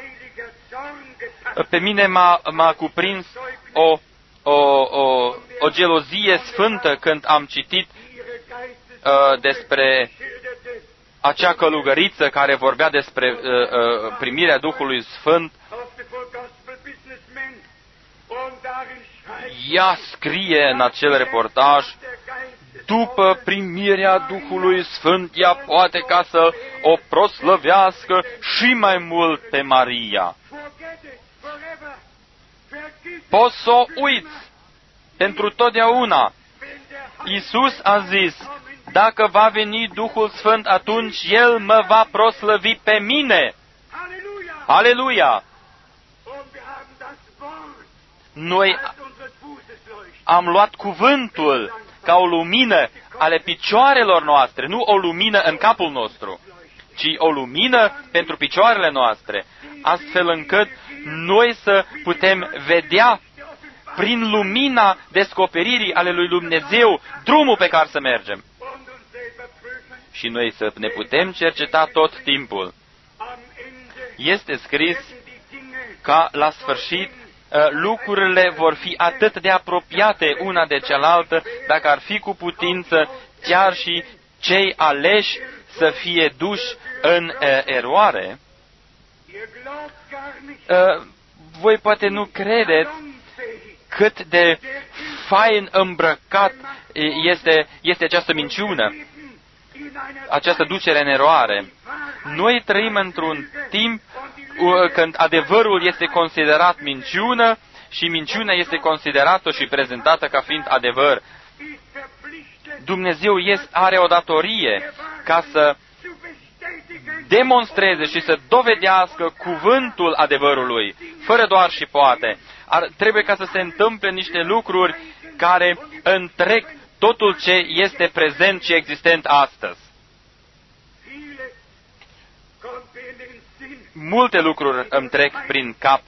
Pe mine m-a cuprins o gelozie sfântă când am citit despre acea călugăriță care vorbea despre primirea Duhului Sfânt. Ea scrie în acel reportaj: după primirea Duhului Sfânt, ea poate ca să o proslăvească și mai mult pe Maria. Poți să o uiți pentru totdeauna. Iisus a zis: dacă va veni Duhul Sfânt, atunci El mă va proslăvi pe mine. Aleluia! Noi am luat cuvântul ca o lumină ale picioarelor noastre, nu o lumină în capul nostru, ci o lumină pentru picioarele noastre, astfel încât noi să putem vedea prin lumina descoperirii ale lui Dumnezeu drumul pe care să mergem. Și noi să ne putem cerceta tot timpul. Este scris ca la sfârșit lucrurile vor fi atât de apropiate una de cealaltă, dacă ar fi cu putință chiar și cei aleși să fie duși în eroare. Voi poate nu credeți cât de fain îmbrăcat este această minciună, această ducere în eroare. Noi trăim într-un timp când adevărul este considerat minciună și minciuna este considerată și prezentată ca fiind adevăr. Dumnezeu are o datorie ca să demonstreze și să dovedească cuvântul adevărului, fără doar și poate. Trebuie ca să se întâmple niște lucruri care întrec totul ce este prezent și existent astăzi. Multe lucruri îmi trec prin cap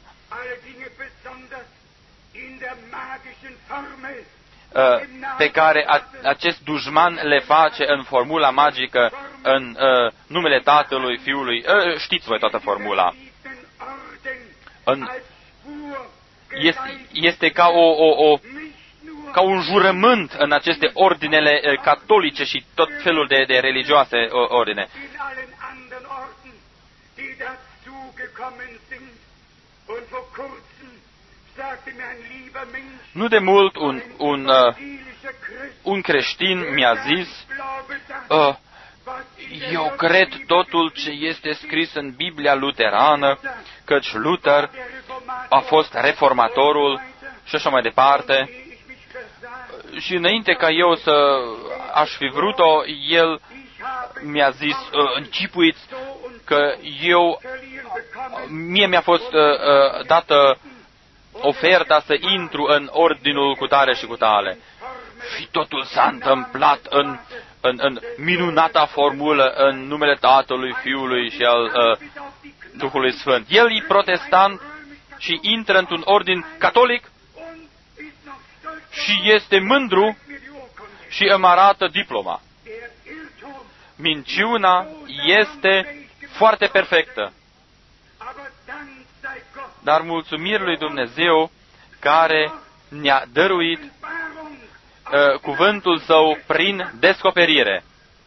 pe care acest dușman le face în formula magică, în numele Tatălui, Fiului. Știți voi toată formula. Este ca un jurământ în aceste ordinele catolice și tot felul de religioase ordine. Nu de mult un creștin mi-a zis: eu cred totul ce este scris în Biblia luterană, căci Luther a fost reformatorul și așa mai departe. Și înainte ca eu să aș fi vrut-o, el mi-a zis: închipuiți că mie mi-a fost dată oferta să intru în ordinul cutare și cutare. Și totul s-a întâmplat în minunata formulă, în numele Tatălui, Fiului și al Duhului Sfânt. El e protestant și intră într-un ordin catolic și este mândru și îmi arată diploma. Minciuna este foarte perfectă. Dar mulțumiri lui Dumnezeu care ne-a dăruit cuvântul Său prin descoperire.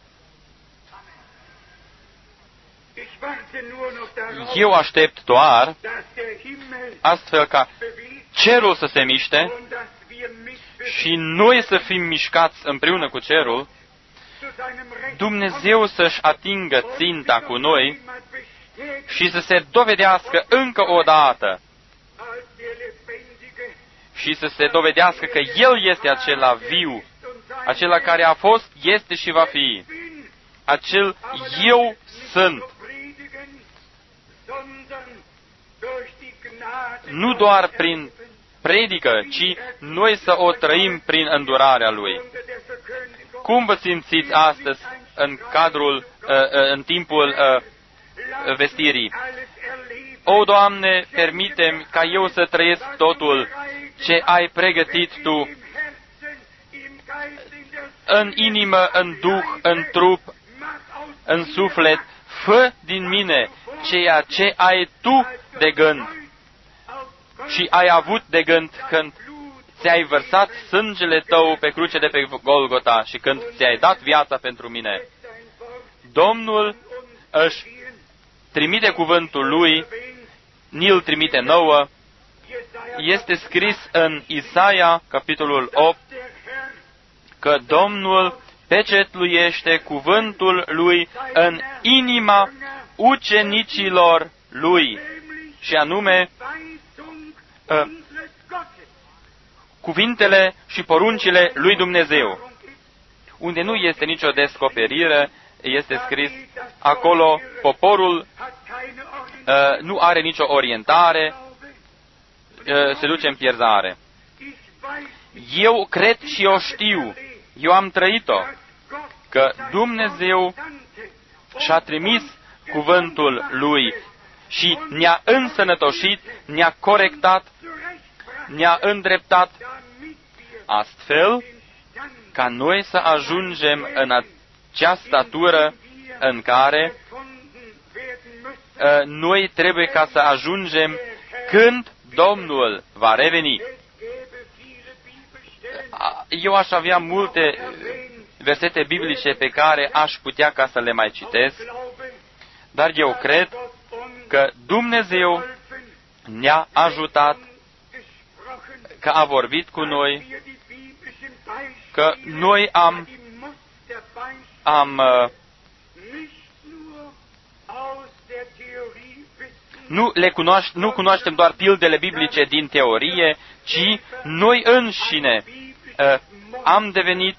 Eu aștept doar astfel ca cerul să se miște și noi să fim mișcați împreună cu cerul, Dumnezeu să-și atingă ținta cu noi și să se dovedească încă o dată și să se dovedească că El este acela viu, acela care a fost, este și va fi. Acel Eu sunt. Nu doar prin predică, ci noi să o trăim prin îndurarea Lui. Cum vă simțiți astăzi în timpul vestirii? O, Doamne, permite-mi ca eu să trăiesc totul ce ai pregătit Tu în inimă, în duh, în trup, în suflet. Fă din mine ceea ce ai Tu de gând și ai avut de gând când ți-ai vărsat sângele Tău pe cruce de pe Golgota și când ți-ai dat viața pentru mine. Domnul își trimite cuvântul Lui, ni-l trimite nouă. Este scris în Isaia, capitolul 8, că Domnul pecetluiește cuvântul Lui în inima ucenicilor Lui, și anume cuvintele și poruncile lui Dumnezeu. Unde nu este nicio descoperire, este scris, acolo poporul nu are nicio orientare, se duce în pierzare. Eu cred și eu știu, eu am trăit-o, că Dumnezeu și-a trimis cuvântul Lui și ne-a însănătoșit, ne-a corectat, ne-a îndreptat, astfel ca noi să ajungem în acea statură în care noi trebuie ca să ajungem când Domnul va reveni. Eu aș avea multe versete biblice pe care aș putea ca să le mai citesc, dar eu cred că Dumnezeu ne-a ajutat, că a vorbit cu noi, că noi nu cunoaștem doar pildele biblice din teorie, ci noi înșine am devenit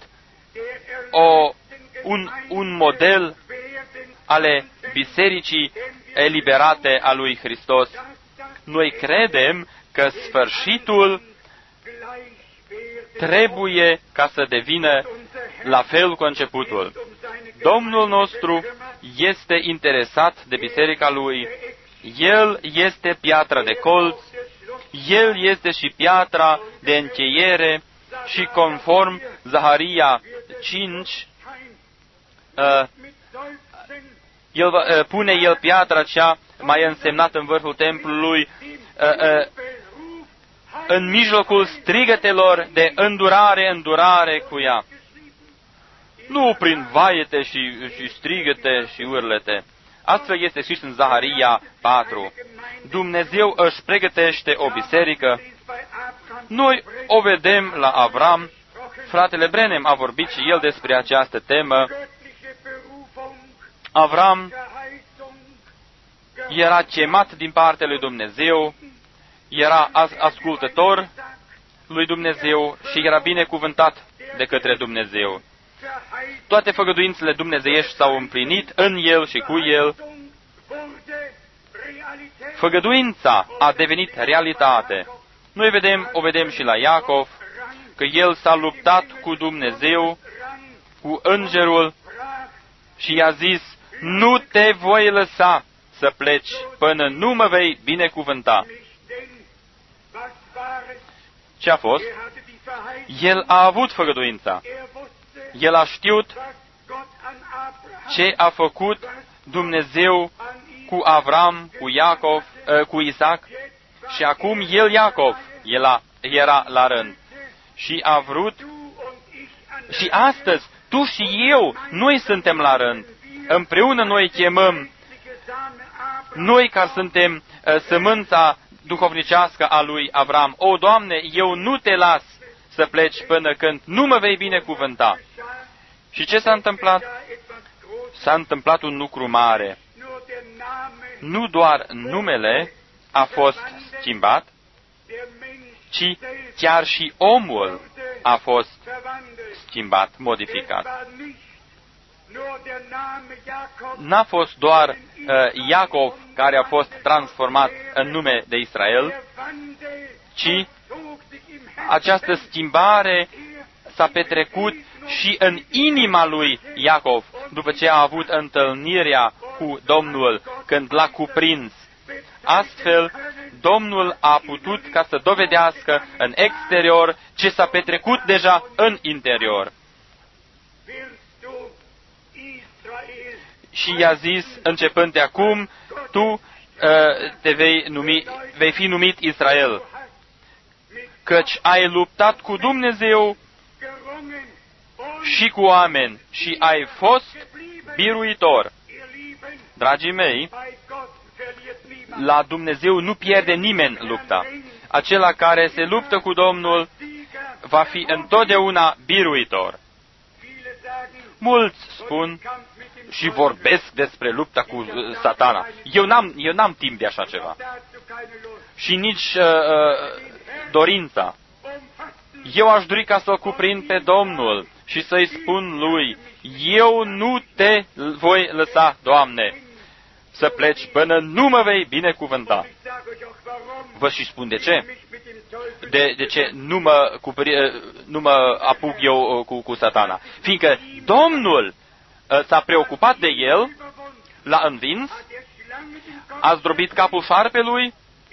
un model ale bisericii eliberate a lui Hristos. Noi credem că sfârșitul trebuie ca să devină la fel cu începutul. Domnul nostru este interesat de biserica Lui. El este piatra de colț, El este și piatra de încheiere și conform Zaharia 5, pune El piatra cea mai însemnată în vârful templului, în mijlocul strigătelor de îndurare cu ea. Nu prin vaiete și strigăte și urlete. Astfel este scris în Zaharia 4. Dumnezeu își pregătește o biserică. Noi o vedem la Avram. Fratele Brenem a vorbit și el despre această temă. Avram era chemat din partea lui Dumnezeu, era ascultător lui Dumnezeu și era binecuvântat de către Dumnezeu. Toate făgăduințele dumnezeiești s-au împlinit în el și cu el. Făgăduința a devenit realitate. Noi o vedem și la Iacov, că el s-a luptat cu Dumnezeu, cu îngerul și i-a zis, nu te voi lăsa să pleci până nu mă vei binecuvânta. Ce a fost? El a avut făgăduința. El a știut ce a făcut Dumnezeu cu Avram, cu Iacov, cu Isaac, și acum Iacov, era la rând. Și a vrut Și astăzi, tu și eu, noi suntem la rând. Împreună noi chemăm, noi care suntem sămânța duhovnicească a lui Avram. O, Doamne, eu nu te las să pleci până când nu mă vei binecuvânta. Și ce s-a întâmplat? S-a întâmplat un lucru mare. Nu doar numele a fost schimbat, ci chiar și omul a fost schimbat, modificat. N-a fost doar Iacov care a fost transformat în nume de Israel, ci această schimbare s-a petrecut și în inima lui Iacov, după ce a avut întâlnirea cu Domnul, când l-a cuprins. Astfel, Domnul a putut ca să dovedească în exterior ce s-a petrecut deja în interior. Și i-a zis, începând de acum, tu vei fi numit Israel, căci ai luptat cu Dumnezeu și cu oameni și ai fost biruitor. Dragii mei, la Dumnezeu nu pierde nimeni lupta. Acela care se luptă cu Domnul va fi întotdeauna biruitor. Mulți spun și vorbesc despre lupta cu Satana. Eu n-am timp de așa ceva. Și nici dorința. Eu aș dori ca să-L cuprind pe Domnul și să-i spun Lui, eu nu te voi lăsa, Doamne, să pleci până nu mă vei binecuvânta. Vă și spun de ce. De ce nu mă apuc eu cu Satana. Fiindcă Domnul s-a preocupat de el, l-a învins, a zdrobit capul șarpelui.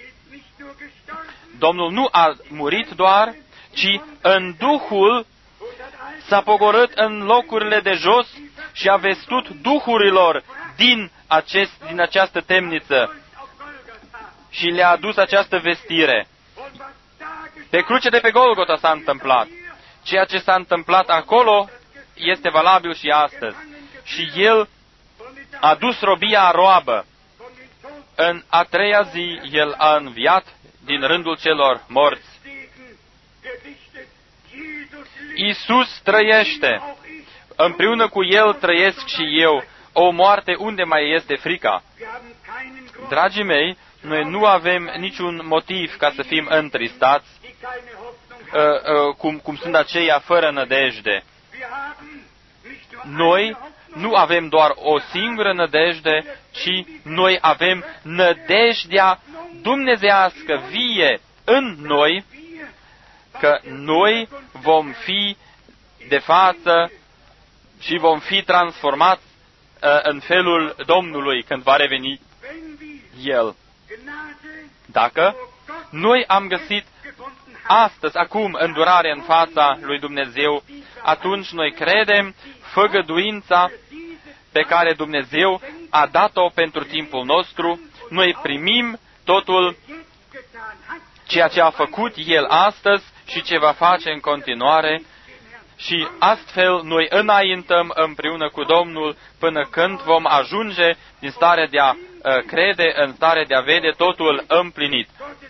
Domnul nu a murit doar, ci în Duhul s-a pogorât în locurile de jos și a vestut duhurilor din această temniță și le-a adus această vestire. Pe cruce de pe Golgota s-a întâmplat. Ceea ce s-a întâmplat acolo este valabil și astăzi. Și El a dus robia roabă. În a treia zi, El a înviat din rândul celor morți. Iisus trăiește. Împreună cu El trăiesc și eu. O moarte, unde mai este frica? Dragii mei, noi nu avem niciun motiv ca să fim întristați, cum sunt aceia fără nădejde. Noi nu avem doar o singură nădejde, ci noi avem nădejdea dumnezeiască vie în noi, că noi vom fi de față și vom fi transformați în felul Domnului când va reveni El. Dacă noi am găsit astăzi, acum, îndurare în fața lui Dumnezeu, atunci noi credem făgăduința pe care Dumnezeu a dat-o pentru timpul nostru, noi primim totul ceea ce a făcut El astăzi și ce va face în continuare și astfel noi înaintăm împreună cu Domnul până când vom ajunge din starea de a crede în starea de a vede totul împlinit.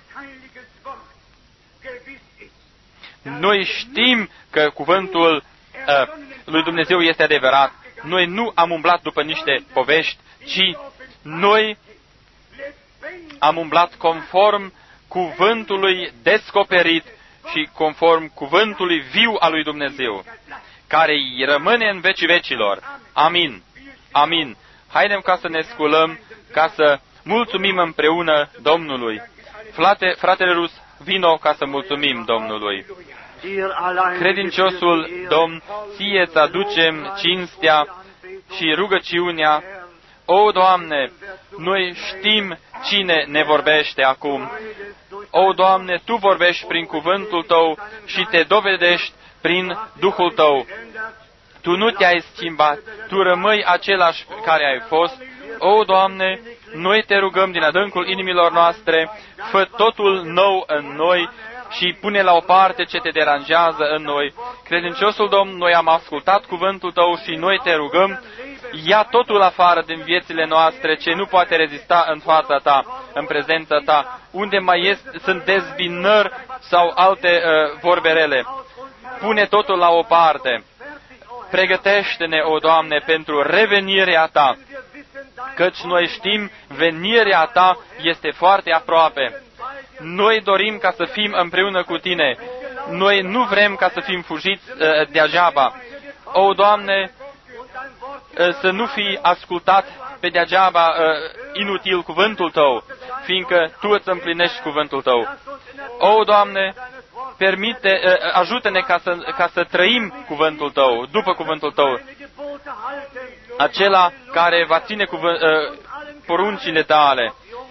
Noi știm că cuvântul lui Dumnezeu este adevărat. Noi nu am umblat după niște povești, ci noi am umblat conform cuvântului descoperit și conform cuvântului viu al lui Dumnezeu, care îi rămâne în vecii vecilor. Amin. Amin. Haidem ca să ne sculăm, ca să mulțumim împreună Domnului. Fratele Rus, vino ca să mulțumim Domnului. Credinciosul Domn, ție îți aducem cinstea și rugăciunea. O, Doamne, noi știm cine ne vorbește acum. O, Doamne, Tu vorbești prin cuvântul Tău și te dovedești prin Duhul Tău. Tu nu te-ai schimbat, Tu rămâi același care ai fost. O, Doamne, noi Te rugăm din adâncul inimilor noastre, fă totul nou în noi și pune la o parte ce te deranjează în noi. Credinciosul Domn, noi am ascultat cuvântul Tău și noi te rugăm, ia totul afară din viețile noastre ce nu poate rezista în fața Ta, în prezența Ta, unde mai sunt dezbinări sau alte vorberele. Pune totul la o parte. Pregătește-ne, o Doamne, pentru revenirea Ta, căci noi știm, venirea Ta este foarte aproape. Noi dorim ca să fim împreună cu Tine. Noi nu vrem ca să fim fugiți degeaba. O, Doamne, să nu fi ascultat pe degeaba inutil cuvântul Tău, fiindcă Tu îți împlinești cuvântul Tău. O, Doamne, ajută-ne ca să trăim cuvântul Tău, după cuvântul Tău, acela care va ține poruncile Tale.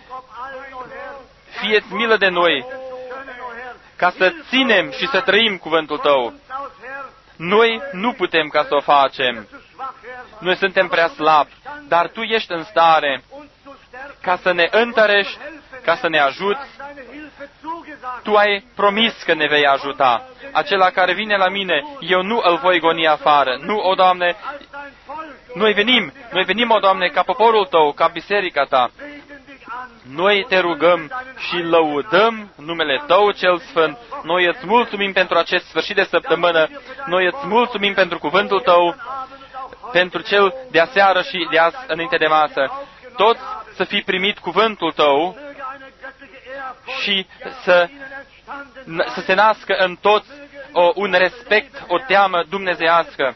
Fie-ți milă de noi, ca să ținem și să trăim cuvântul Tău. Noi nu putem ca să o facem. Noi suntem prea slabi, dar Tu ești în stare ca să ne întărești, ca să ne ajuți. Tu ai promis că ne vei ajuta. Acela care vine la mine, eu nu îl voi goni afară. Nu, o Doamne, noi venim, o Doamne, ca poporul Tău, ca biserica Ta. Noi te rugăm și lăudăm numele Tău cel Sfânt. Noi îți mulțumim pentru acest sfârșit de săptămână. Noi îți mulțumim pentru cuvântul Tău, pentru cel de aseară și de azi înainte de masă. Toți să fi primit cuvântul Tău și să se nască în toți un respect, o teamă dumnezeiască.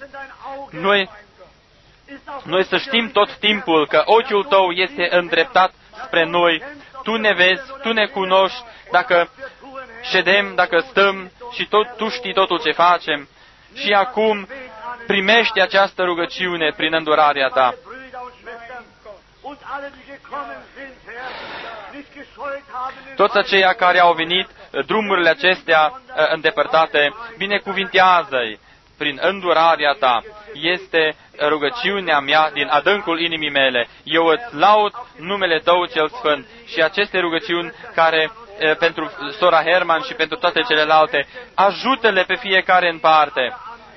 Noi să știm tot timpul că ochiul Tău este îndreptat spre noi. Tu ne vezi, Tu ne cunoști, dacă ședem, dacă stăm și Tu știi totul ce facem. Și acum primește această rugăciune prin îndurarea Ta. Toți aceia care au venit drumurile acestea îndepărtate, binecuvintează-i prin îndurarea Ta. Este rugăciunea mea din adâncul inimii mele. Eu îți laud numele Tău cel Sfânt și aceste rugăciuni care pentru sora Herman și pentru toate celelalte, ajută-le pe fiecare în parte.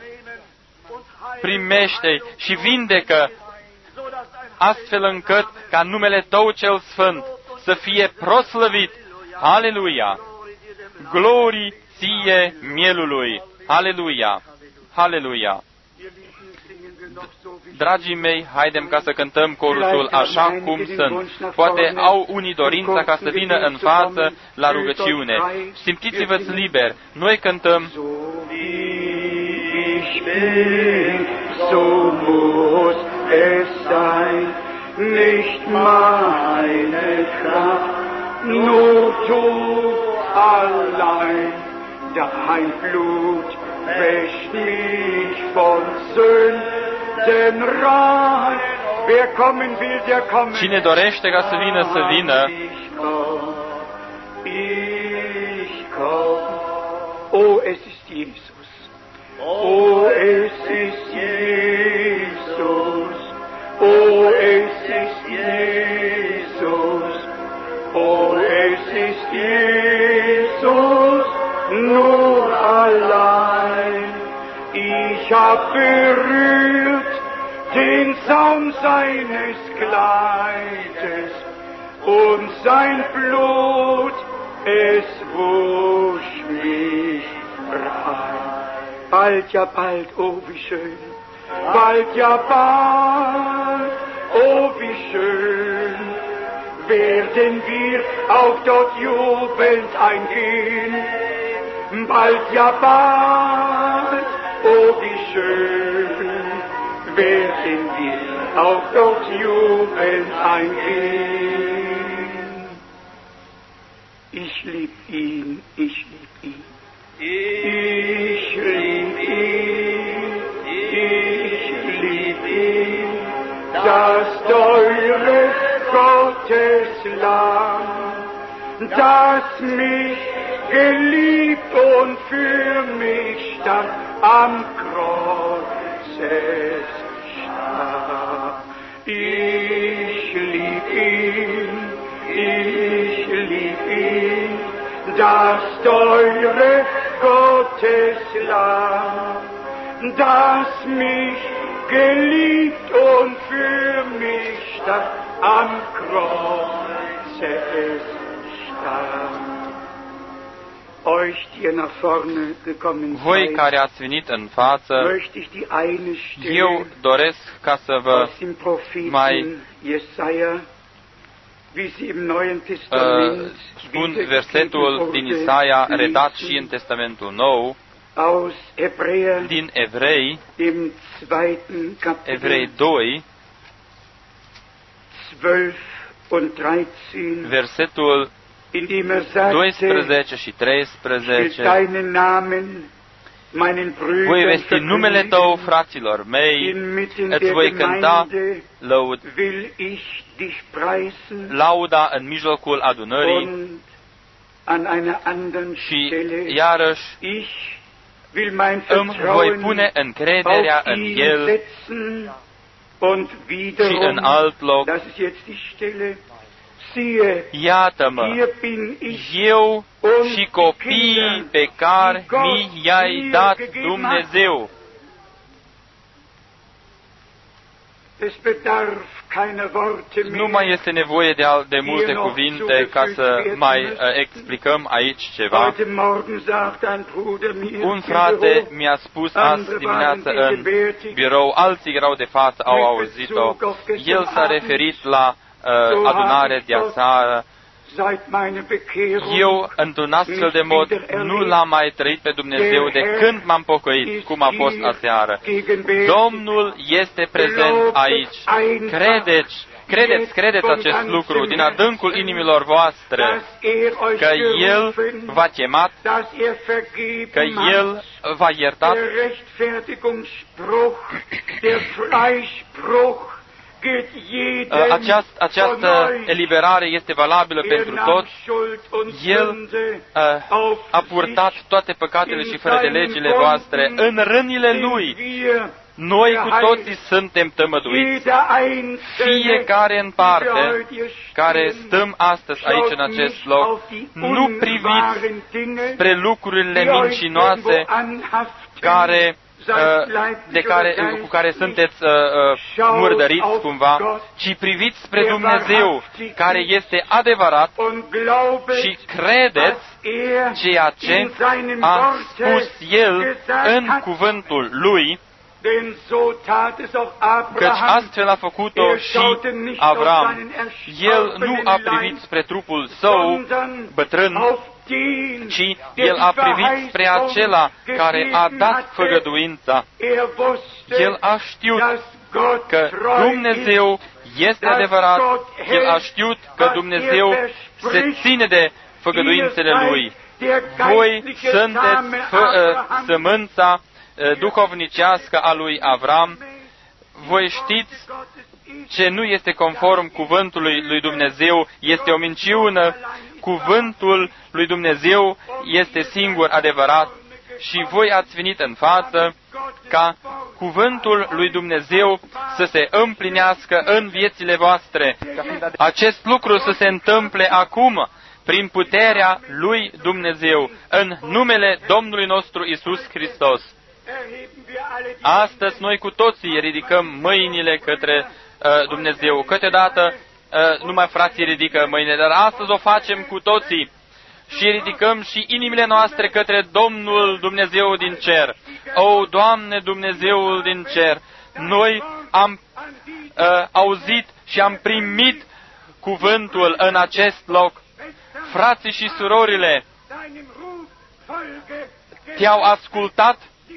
Primește-i și vindecă astfel încât ca numele Tău cel Sfânt să fie proslăvit. Aleluia! Glorii Ție mielului! Aleluia! Aleluia! Dragii mei, haidem ca să cântăm corusul așa cum sunt. Poate au unii dorința ca să vină în față la rugăciune. Simțiți-vă liber. Noi cântăm. So muss es sein, nicht meine Kraft, nur Du allein. Dein Blut wäscht mich von Sünden rein. Wer kommen will, der kommen. Cine dorește ca să vină, să vină. Ich komm. Oh, es ist Jesus. Oh, es ist Jesus. Oh, es ist Jesus. Oh, es ist Jesus. Nur allein. Ich hab berührt den Saum seines Kleides und sein Blut, es wusch mich rein. Bald, ja bald, oh wie schön, bald, ja bald, oh wie schön, werden wir auch dort jubelnd eingehen. Bald, ja bald, oh wie schön, werden wir auch dort jubelnd eingehen. Ich lieb ihn, ich lieb ihn. Ich lieb ihn, ich lieb ihn, das teure Gotteslamm, das mich geliebt und für mich starb, am Kreuz starb. Ich lieb ihn, das teure Gotteslamm, das mich geliebt und für mich starb, am Kreuze es starb. Euch, die ihr nach vorne gekommen Voi seid, care ați venit în față, möchte ich die eine eu Stelle doresc ca să vă aus dem Propheten Jesaja, wie sie im Neuen Testament spun versetul din Isaia, redat și în Testamentul Nou, aus Hebräer, din Evrei, im 2. Kapitel, Evrei 2, 12 und 13, versetul in dem sagte, 12 și will 13, deinen Namen meinen voi Brüdern vesti numele tău, verkündigen, fraților mei, inmitten îți der voi cânta Gemeinde will ich dich preisen, lauda în mijlocul adunării und an einer anderen și Stelle, iarăși ich will mein îmi voi Vertrauen pune încrederea auf în ihn El setzen, und și wiederum, în alt loc. das ist jetzt die Stelle, siehe, Iată-mă, hier bin ich eu și copiii pe care mi i-ai dat Dumnezeu. Es bedarf keiner Worte Nu mehr. mai este nevoie de multe cuvinte ca să mai explicăm aici ceva. Heute Morgen sagt ein Bruder mir Un im frate Büro, mi-a spus azi dimineață în birou, alții erau de față, au auzit-o. El s-a referit la adunare de aseară. seit meiner Bekehrung Eu, într-un astfel de mod, nu l-am mai trăit pe Dumnezeu de când m-am pocăit, cum a fost aseară. Domnul este prezent aici. Credeți acest lucru din adâncul inimilor voastre, că El v-a chemat, că El v-a iertat. Der Rechtfertigungsspruch, der Freispruch, Această eliberare este valabilă pentru toți. El a purtat toate păcatele și fără de legile voastre în rânile Lui. Noi cu toții suntem tămăduiți, fiecare în parte, care stăm astăzi aici în acest loc. Nu priviți spre lucrurile mincinoase cu care sunteți murdăriți cumva, ci priviți spre Dumnezeu, care este adevărat, și credeți ceea ce a spus El în cuvântul Lui, căci astfel a făcut-o și Avram. El nu a privit spre trupul său bătrân, ci el a privit spre acela care a dat făgăduința. El a știut că Dumnezeu este adevărat, el a știut că Dumnezeu se ține de făgăduințele Lui. Voi sunteți sămânța duhovnicească a lui Avram. Voi știți ce nu este conform cuvântului lui Dumnezeu, este o minciună. Cuvântul lui Dumnezeu este singur adevărat și voi ați venit în față ca cuvântul lui Dumnezeu să se împlinească în viețile voastre. Acest lucru să se întâmple acum, prin puterea lui Dumnezeu, în numele Domnului nostru Iisus Hristos. Astăzi noi cu toții ridicăm mâinile către Dumnezeu. Câteodată numai frații ridică mâinile, dar astăzi o facem cu toții și ridicăm și inimile noastre către Domnul Dumnezeu din cer. O, Doamne, Dumnezeul din cer, noi am auzit și am primit cuvântul în acest loc. Frații și surorile te-au ascultat,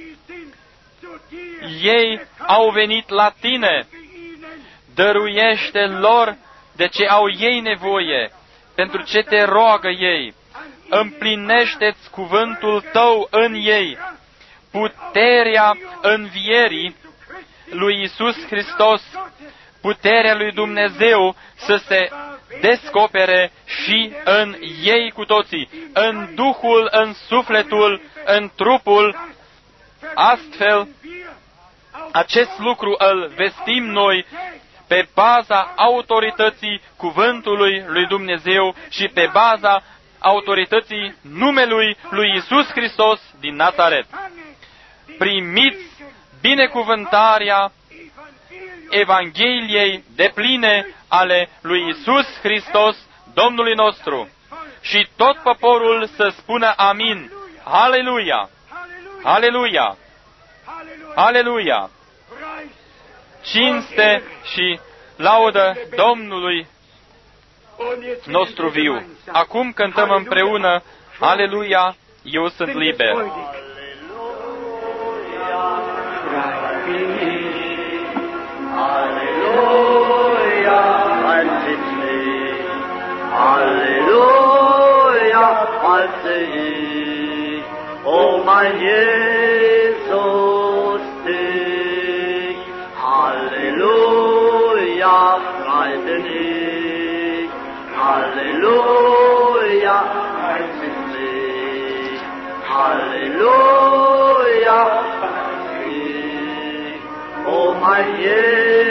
ei au venit la tine, dăruiește lor de ce au ei nevoie, pentru ce te roagă ei. Împlinește-ți cuvântul tău în ei. Puterea învierii lui Iisus Hristos, puterea lui Dumnezeu să se descopere și în ei cu toții, în Duhul, în sufletul, în trupul. Astfel, acest lucru îl vestim noi pe baza autorității cuvântului lui Dumnezeu și pe baza autorității numelui lui Iisus Hristos din Nazaret. Primiți binecuvântarea Evangheliei depline ale lui Iisus Hristos, Domnului nostru. Și tot poporul să spună amin. Aleluia! Aleluia! Aleluia! Cinste și laudă Domnului nostru viu. Acum cântăm împreună, Aleluia, eu sunt liber. Aleluia, Aleluia, Aleluia, O mein Jesus, dich. Halleluja, frei bin ich. Halleluja, preis dich. Halleluja, preis dich. O mein Jesus,